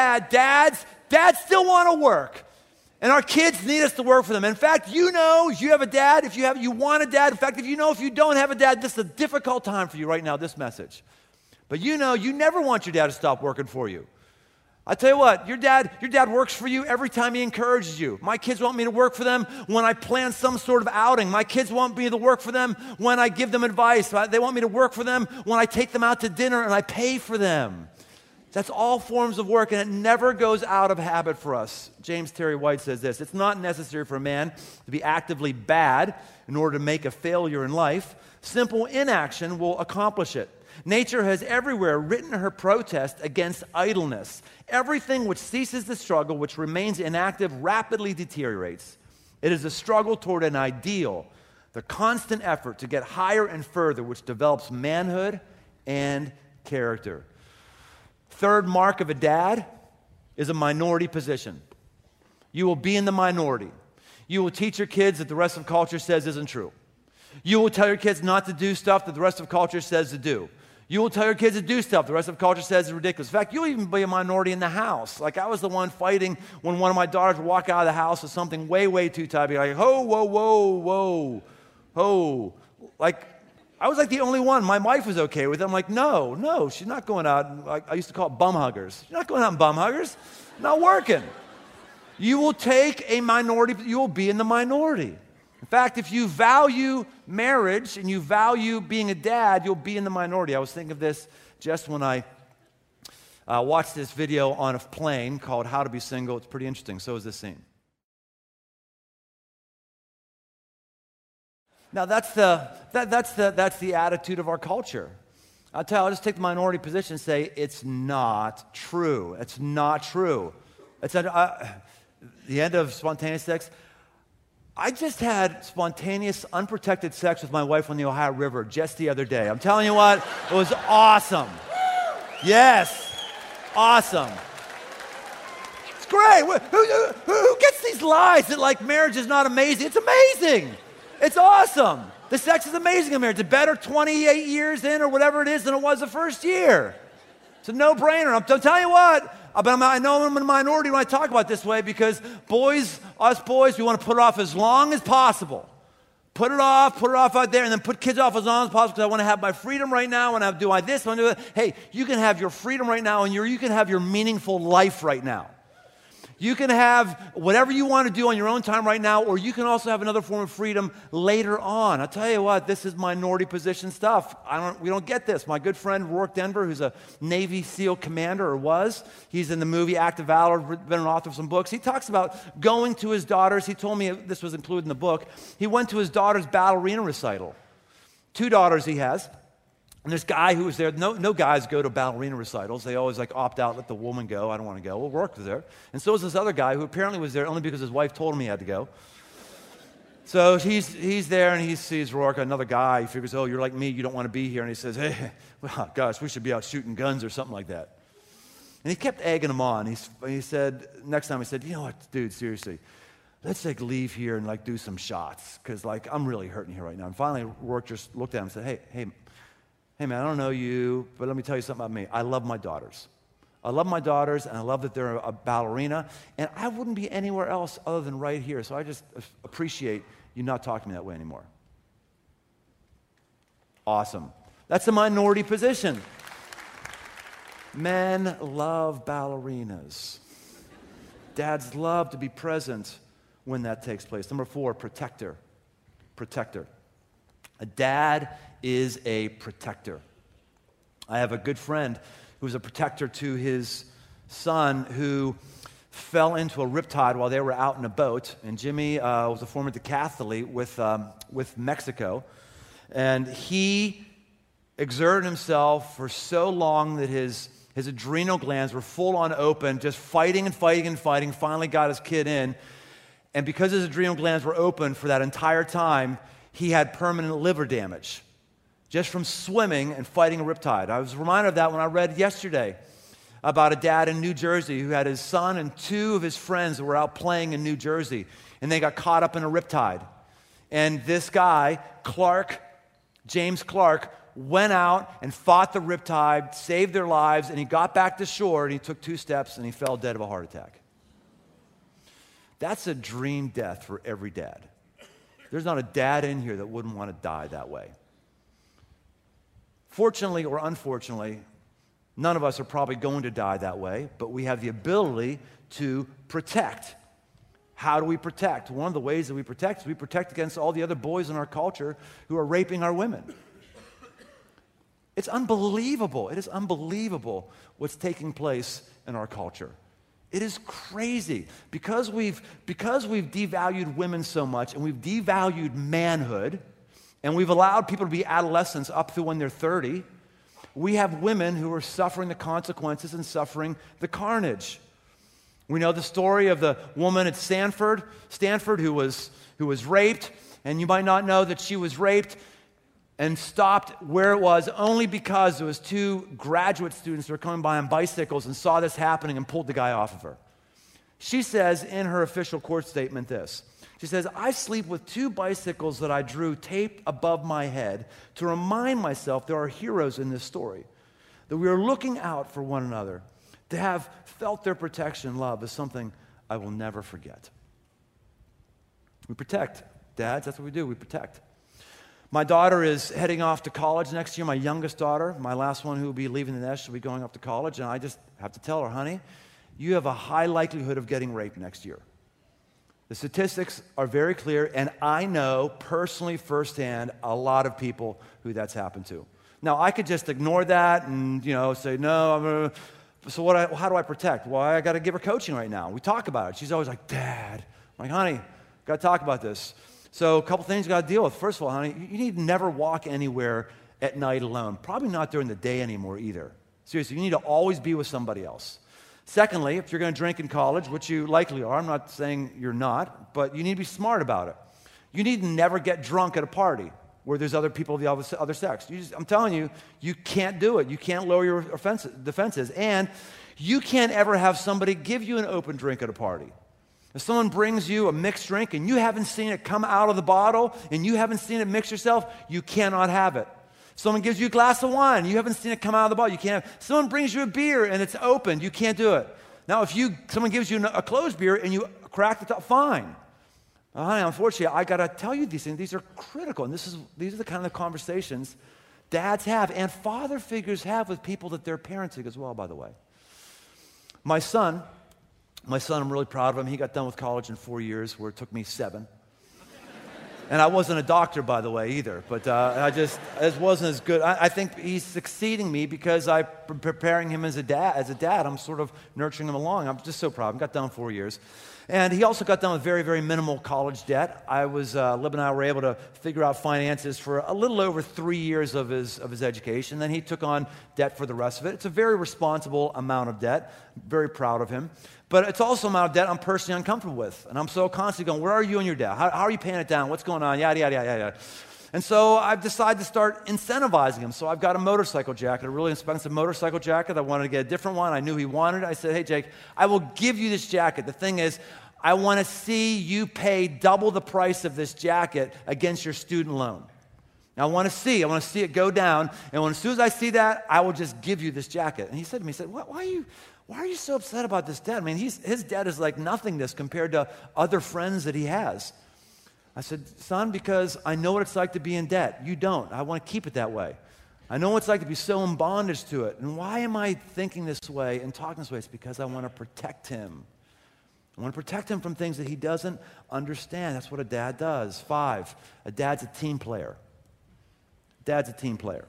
still want to work. And our kids need us to work for them. In fact, you know, you have a dad, you want a dad. In fact, if you don't have a dad, this is a difficult time for you right now, this message. But you know, you never want your dad to stop working for you. I tell you what, your dad works for you every time he encourages you. My kids want me to work for them when I plan some sort of outing. My kids want me to work for them when I give them advice. They want me to work for them when I take them out to dinner and I pay for them. That's all forms of work, and it never goes out of habit for us. James Terry White says this: it's not necessary for a man to be actively bad in order to make a failure in life. Simple inaction will accomplish it. Nature has everywhere written her protest against idleness. Everything which ceases the struggle, which remains inactive, rapidly deteriorates. It is a struggle toward an ideal, the constant effort to get higher and further, which develops manhood and character. Third mark of a dad is a minority position. You will be in the minority. You will teach your kids that the rest of culture says isn't true. You will tell your kids not to do stuff that the rest of culture says to do. You will tell your kids to do stuff the rest of culture says is ridiculous. In fact, you'll even be a minority in the house. Like, I was the one fighting when one of my daughters would walk out of the house with something way, way too tight. I'd be like, ho, whoa, whoa, whoa, ho. Like, I was like the only one. My wife was okay with it. I'm like, no, she's not going out. I used to call it bum huggers. She's not going out and bum huggers. Not working. You will take a minority, you will be in the minority. In fact, if you value marriage and you value being a dad, you'll be in the minority. I was thinking of this just when I watched this video on a plane called How to Be Single. It's pretty interesting. So is this scene. Now, that's the attitude of our culture. I'll just take the minority position and say, it's not true. It's not true. It's at the end of spontaneous sex. I just had spontaneous, unprotected sex with my wife on the Ohio River just the other day. I'm telling you what, it was awesome. Yes, awesome. It's great. Who gets these lies that, like, marriage is not amazing? It's amazing. It's awesome. The sex is amazing in marriage. It's better 28 years in or whatever it is than it was the first year. It's a no-brainer. I'm telling you what, I know I'm in a minority when I talk about it this way because us boys, we want to put it off as long as possible. Put it off out there, and then put kids off as long as possible because I want to have my freedom right now. I want to do this, I want to do that. Hey, you can have your freedom right now, and you can have your meaningful life right now. You can have whatever you want to do on your own time right now, or you can also have another form of freedom later on. I'll tell you what, this is minority position stuff. We don't get this. My good friend Rourke Denver, who's a Navy SEAL commander, or was, he's in the movie Act of Valor, been an author of some books. He talks about going to his daughters. He told me this was included in the book. He went to his daughter's ballerina recital. 2 daughters he has. And this guy who was there, no guys go to ballerina recitals. They always opt out, let the woman go. I don't want to go. Well, Rourke was there. And so was this other guy who apparently was there only because his wife told him he had to go. So he's there and he sees Rourke, another guy. He figures, oh, you're like me, you don't want to be here. And he says, hey, well, gosh, we should be out shooting guns or something like that. And he kept egging him on. He said, next time he said, you know what, dude, seriously, let's leave here and do some shots because I'm really hurting here right now. And finally, Rourke just looked at him and said, hey, man, I don't know you, but let me tell you something about me. I love my daughters. I love my daughters, and I love that they're a ballerina, and I wouldn't be anywhere else other than right here, so I just appreciate you not talking to me that way anymore. Awesome. That's a minority position. Men love ballerinas. Dads love to be present when that takes place. Number 4, protector. Protector. A dad is a protector. I have a good friend who's a protector to his son who fell into a riptide while they were out in a boat. And Jimmy was a former decathlete with Mexico. And he exerted himself for so long that his His adrenal glands were full on open, just fighting and fighting and fighting, finally got his kid in. And because his adrenal glands were open for that entire time, he had permanent liver damage just from swimming and fighting a riptide. I was reminded of that when I read yesterday about a dad in New Jersey who had his son and two of his friends that were out playing in New Jersey, and they got caught up in a riptide. And this guy, James Clark, went out and fought the riptide, saved their lives, and he got back to shore, and he took 2 steps, and he fell dead of a heart attack. That's a dream death for every dad. There's not a dad in here that wouldn't want to die that way. Fortunately or unfortunately, none of us are probably going to die that way, but we have the ability to protect. How do we protect? One of the ways that we protect is we protect against all the other boys in our culture who are raping our women. It's unbelievable. It is unbelievable what's taking place in our culture. It is crazy. Because we've devalued women so much, and we've devalued manhood, and we've allowed people to be adolescents up through when they're 30, we have women who are suffering the consequences and suffering the carnage. We know the story of the woman at Stanford who was raped, and you might not know that she was raped and stopped where it was only because there was 2 graduate students who were coming by on bicycles and saw this happening and pulled the guy off of her. She says in her official court statement this. She says, "I sleep with 2 bicycles that I drew taped above my head to remind myself there are heroes in this story, that we are looking out for one another. To have felt their protection and love is something I will never forget." We protect. Dads, that's what we do. We protect. My daughter is heading off to college next year, my youngest daughter, my last one who will be leaving the nest. She'll be going off to college, and I just have to tell her, honey, you have a high likelihood of getting raped next year. The statistics are very clear, and I know personally firsthand a lot of people who that's happened to. Now, I could just ignore that and, say, no, how do I protect? Well, I got to give her coaching right now. We talk about it. She's always like, Dad. I'm like, honey, got to talk about this. So a couple things you got to deal with. First of all, honey, you need to never walk anywhere at night alone. Probably not during the day anymore either. Seriously, you need to always be with somebody else. Secondly, if you're going to drink in college, which you likely are, I'm not saying you're not, but you need to be smart about it. You need to never get drunk at a party where there's other people of the other sex. I'm telling you, you can't do it. You can't lower your defenses. And you can't ever have somebody give you an open drink at a party. If someone brings you a mixed drink and you haven't seen it come out of the bottle and you haven't seen it mix yourself, you cannot have it. Someone gives you a glass of wine and you haven't seen it come out of the bottle, you can't have it. Someone brings you a beer and it's open, you can't do it. Now, if someone gives you a closed beer and you crack the top, fine. Honey, unfortunately, I got to tell you these things. These are critical, and these are the kind of conversations dads have and father figures have with people that they're parenting as well, by the way. My son, I'm really proud of him. He got done with college in 4 years, where it took me 7. And I wasn't a doctor, by the way, either. But it wasn't as good. I think he's succeeding me because I'm preparing him as a dad. I'm sort of nurturing him along. I'm just so proud of him. Got done in 4 years. And he also got done with very, very minimal college debt. Lib and I were able to figure out finances for a little over 3 years of his education. Then he took on debt for the rest of it. It's a very responsible amount of debt. Very proud of him. But it's also an amount of debt I'm personally uncomfortable with. And I'm so constantly going, where are you and your debt? How are you paying it down? What's going on? Yada, yada, yada, yada. And so I've decided to start incentivizing him. So I've got a motorcycle jacket, a really expensive motorcycle jacket. I wanted to get a different one. I knew he wanted it. I said, hey, Jake, I will give you this jacket. The thing is, I want to see you pay double the price of this jacket against your student loan. Now, I want to see it go down. And as soon as I see that, I will just give you this jacket. And he said to me, why are you so upset about this debt? I mean, his debt is like nothingness compared to other friends that he has. I said, son, because I know what it's like to be in debt. You don't. I want to keep it that way. I know what it's like to be so in bondage to it. And why am I thinking this way and talking this way? It's because I want to protect him. I want to protect him from things that he doesn't understand. That's what a dad does. 5, a dad's a team player. Dad's a team player.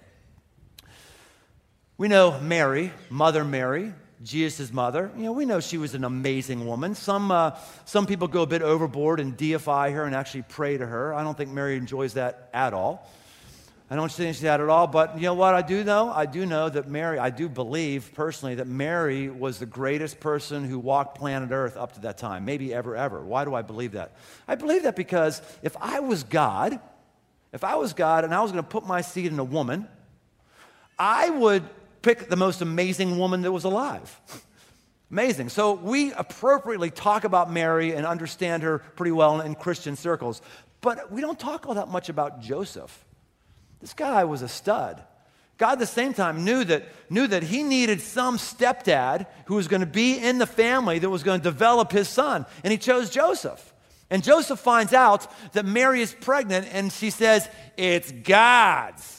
We know Mary, Mother Mary, Jesus' mother. We know she was an amazing woman. Some people go a bit overboard and deify her and actually pray to her. I don't think Mary enjoys that at all. I don't think she had it all, but you know what I do know? I do know that Mary, I do believe personally that Mary was the greatest person who walked planet Earth up to that time, maybe ever. Why do I believe that? I believe that because if I was God and I was going to put my seed in a woman, I would pick the most amazing woman that was alive. Amazing. So we appropriately talk about Mary and understand her pretty well in Christian circles, but we don't talk all that much about Joseph. This guy was a stud. God at the same time knew that he needed some stepdad who was going to be in the family that was going to develop his son, and he chose Joseph. And Joseph finds out that Mary is pregnant, and she says, "It's God's."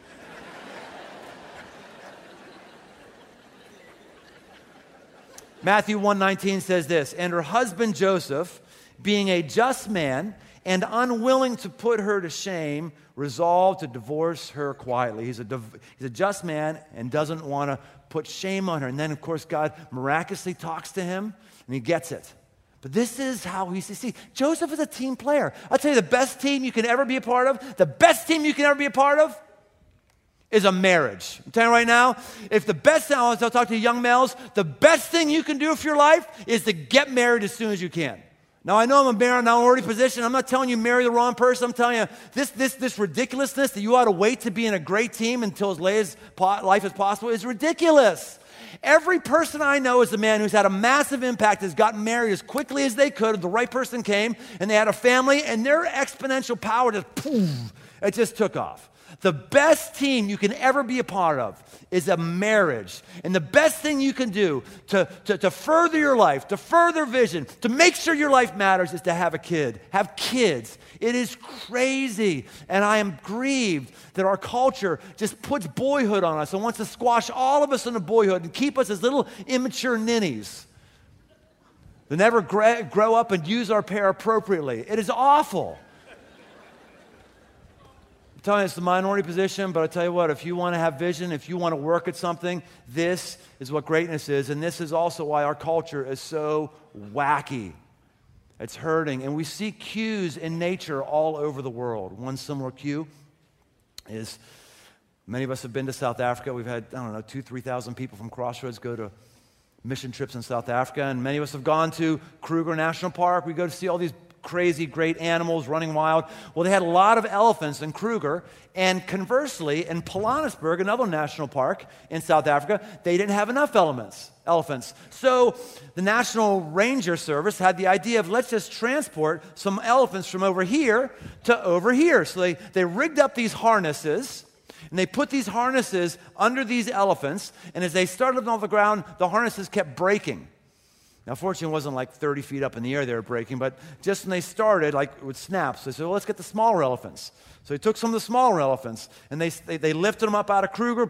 Matthew 1:19 says this, "And her husband Joseph, being a just man and unwilling to put her to shame, resolved to divorce her quietly." He's a just man and doesn't want to put shame on her. And then, of course, God miraculously talks to him, and he gets it. But this is how he sees. See, Joseph is a team player. I'll tell you, the best team you can ever be a part of, is a marriage. I'm telling you right now, if the best thing, I'll talk to young males, the best thing you can do for your life is to get married as soon as you can. Now, I know I'm a minority position. I'm not telling you marry the wrong person. I'm telling you this ridiculousness that you ought to wait to be in a great team until as late as life as possible is ridiculous. Every person I know is a man who's had a massive impact, has gotten married as quickly as they could. The right person came, and they had a family, and their exponential power just took off. The best team you can ever be a part of is a marriage. And the best thing you can do to further your life, to further vision, to make sure your life matters is to have a kid. Have kids. It is crazy. And I am grieved that our culture just puts boyhood on us and wants to squash all of us into boyhood and keep us as little immature ninnies that never grow up and use our pair appropriately. It is awful. I'm telling you, it's the minority position, but I tell you what, if you want to have vision, if you want to work at something, this is what greatness is, and this is also why our culture is so wacky. It's hurting, and we see cues in nature all over the world. One similar cue is, many of us have been to South Africa. We've had, 2,000, 3,000 people from Crossroads go to mission trips in South Africa, and many of us have gone to Kruger National Park. We go to see all these crazy, great animals running wild. Well, they had a lot of elephants in Kruger, and conversely, in Pilanesberg, another national park in South Africa, they didn't have enough elephants. So the National Ranger Service had the idea of, let's just transport some elephants from over here to over here. So they rigged up these harnesses, and they put these harnesses under these elephants, and as they started off the ground, the harnesses kept breaking. Now, fortunately, it wasn't like 30 feet up in the air they were breaking, but just when they started, it would snap. So they said, well, let's get the smaller elephants. So they took some of the smaller elephants, and they lifted them up out of Kruger,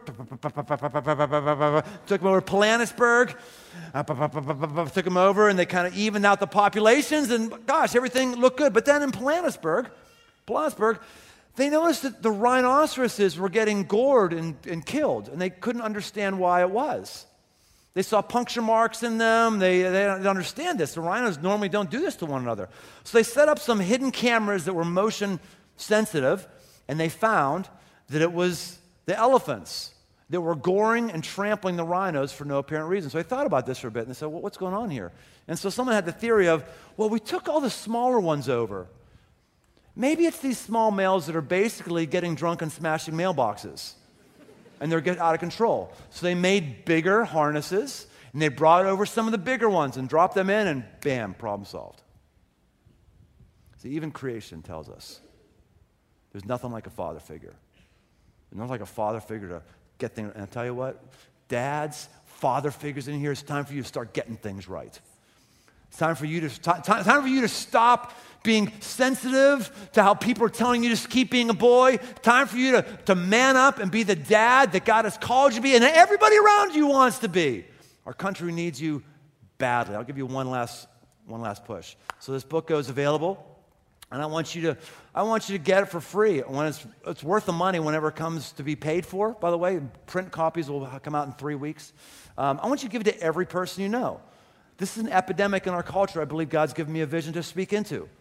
took them over to Pilanesberg, took them over, and they kind of evened out the populations, and gosh, everything looked good. But then in Pilanesberg, they noticed that the rhinoceroses were getting gored and killed, and they couldn't understand why it was. They saw puncture marks in them. They didn't understand this. The rhinos normally don't do this to one another. So they set up some hidden cameras that were motion sensitive, and they found that it was the elephants that were goring and trampling the rhinos for no apparent reason. So they thought about this for a bit, and they said, well, what's going on here? And so someone had the theory of, well, we took all the smaller ones over. Maybe it's these small males that are basically getting drunk and smashing mailboxes. And they're getting out of control. So they made bigger harnesses, and they brought over some of the bigger ones and dropped them in, and bam, problem solved. See, even creation tells us there's nothing like a father figure. There's nothing like a father figure to get things. And I'll tell you what, dads, father figures in here, it's time for you to start getting things right. It's time for you to stop being sensitive to how people are telling you to keep being a boy. Time for you to man up and be the dad that God has called you to be and that everybody around you wants to be. Our country needs you badly. I'll give you one last push. So this book goes available, and I want you to get it for free. When it's worth the money whenever it comes to be paid for. By the way, print copies will come out in 3 weeks. I want you to give it to every person you know. This is an epidemic in our culture I believe God's given me a vision to speak into.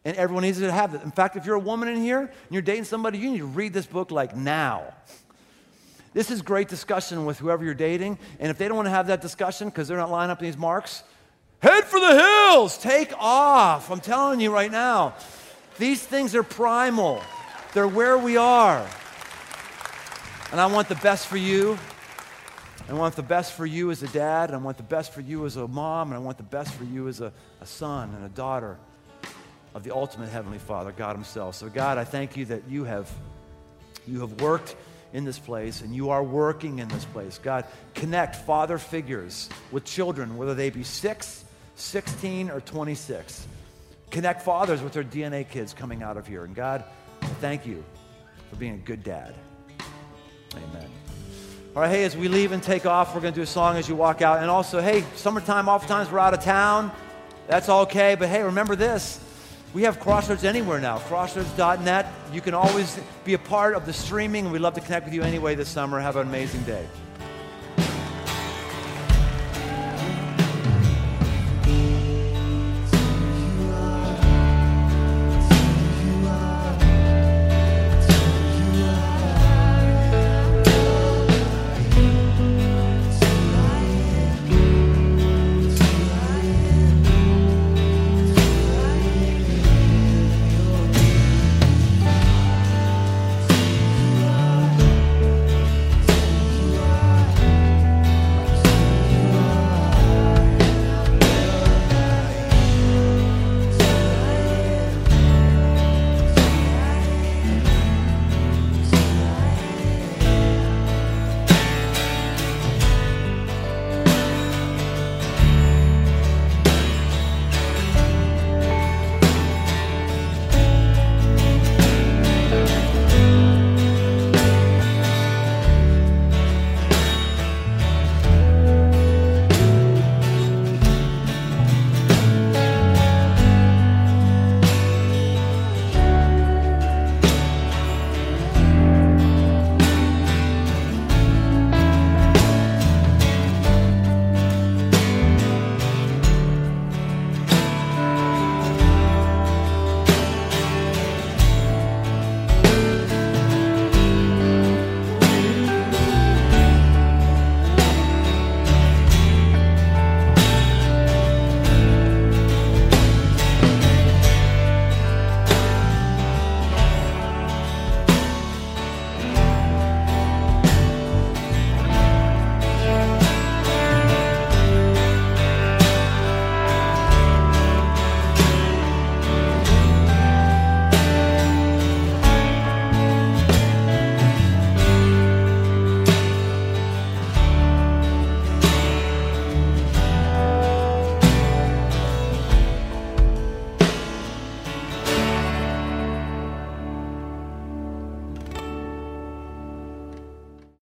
And everyone needs to have it. In fact, if you're a woman in here and you're dating somebody, you need to read this book like now. This is great discussion with whoever you're dating. And if they don't want to have that discussion because they're not lining up these marks, head for the hills. Take off. I'm telling you right now. These things are primal. They're where we are. And I want the best for you. I want the best for you as a dad. And I want the best for you as a mom. And I want the best for you as a son and a daughter of the ultimate Heavenly Father, God Himself. So God, I thank you that you have worked in this place and you are working in this place. God, connect father figures with children, whether they be 6, 16, or 26. Connect fathers with their DNA kids coming out of here. And God, I thank you for being a good dad. Amen. All right, hey, as we leave and take off, we're going to do a song as you walk out. And also, hey, summertime, oftentimes we're out of town. That's okay. But hey, remember this. We have Crossroads anywhere now, crossroads.net. You can always be a part of the streaming, and we'd love to connect with you anyway this summer. Have an amazing day.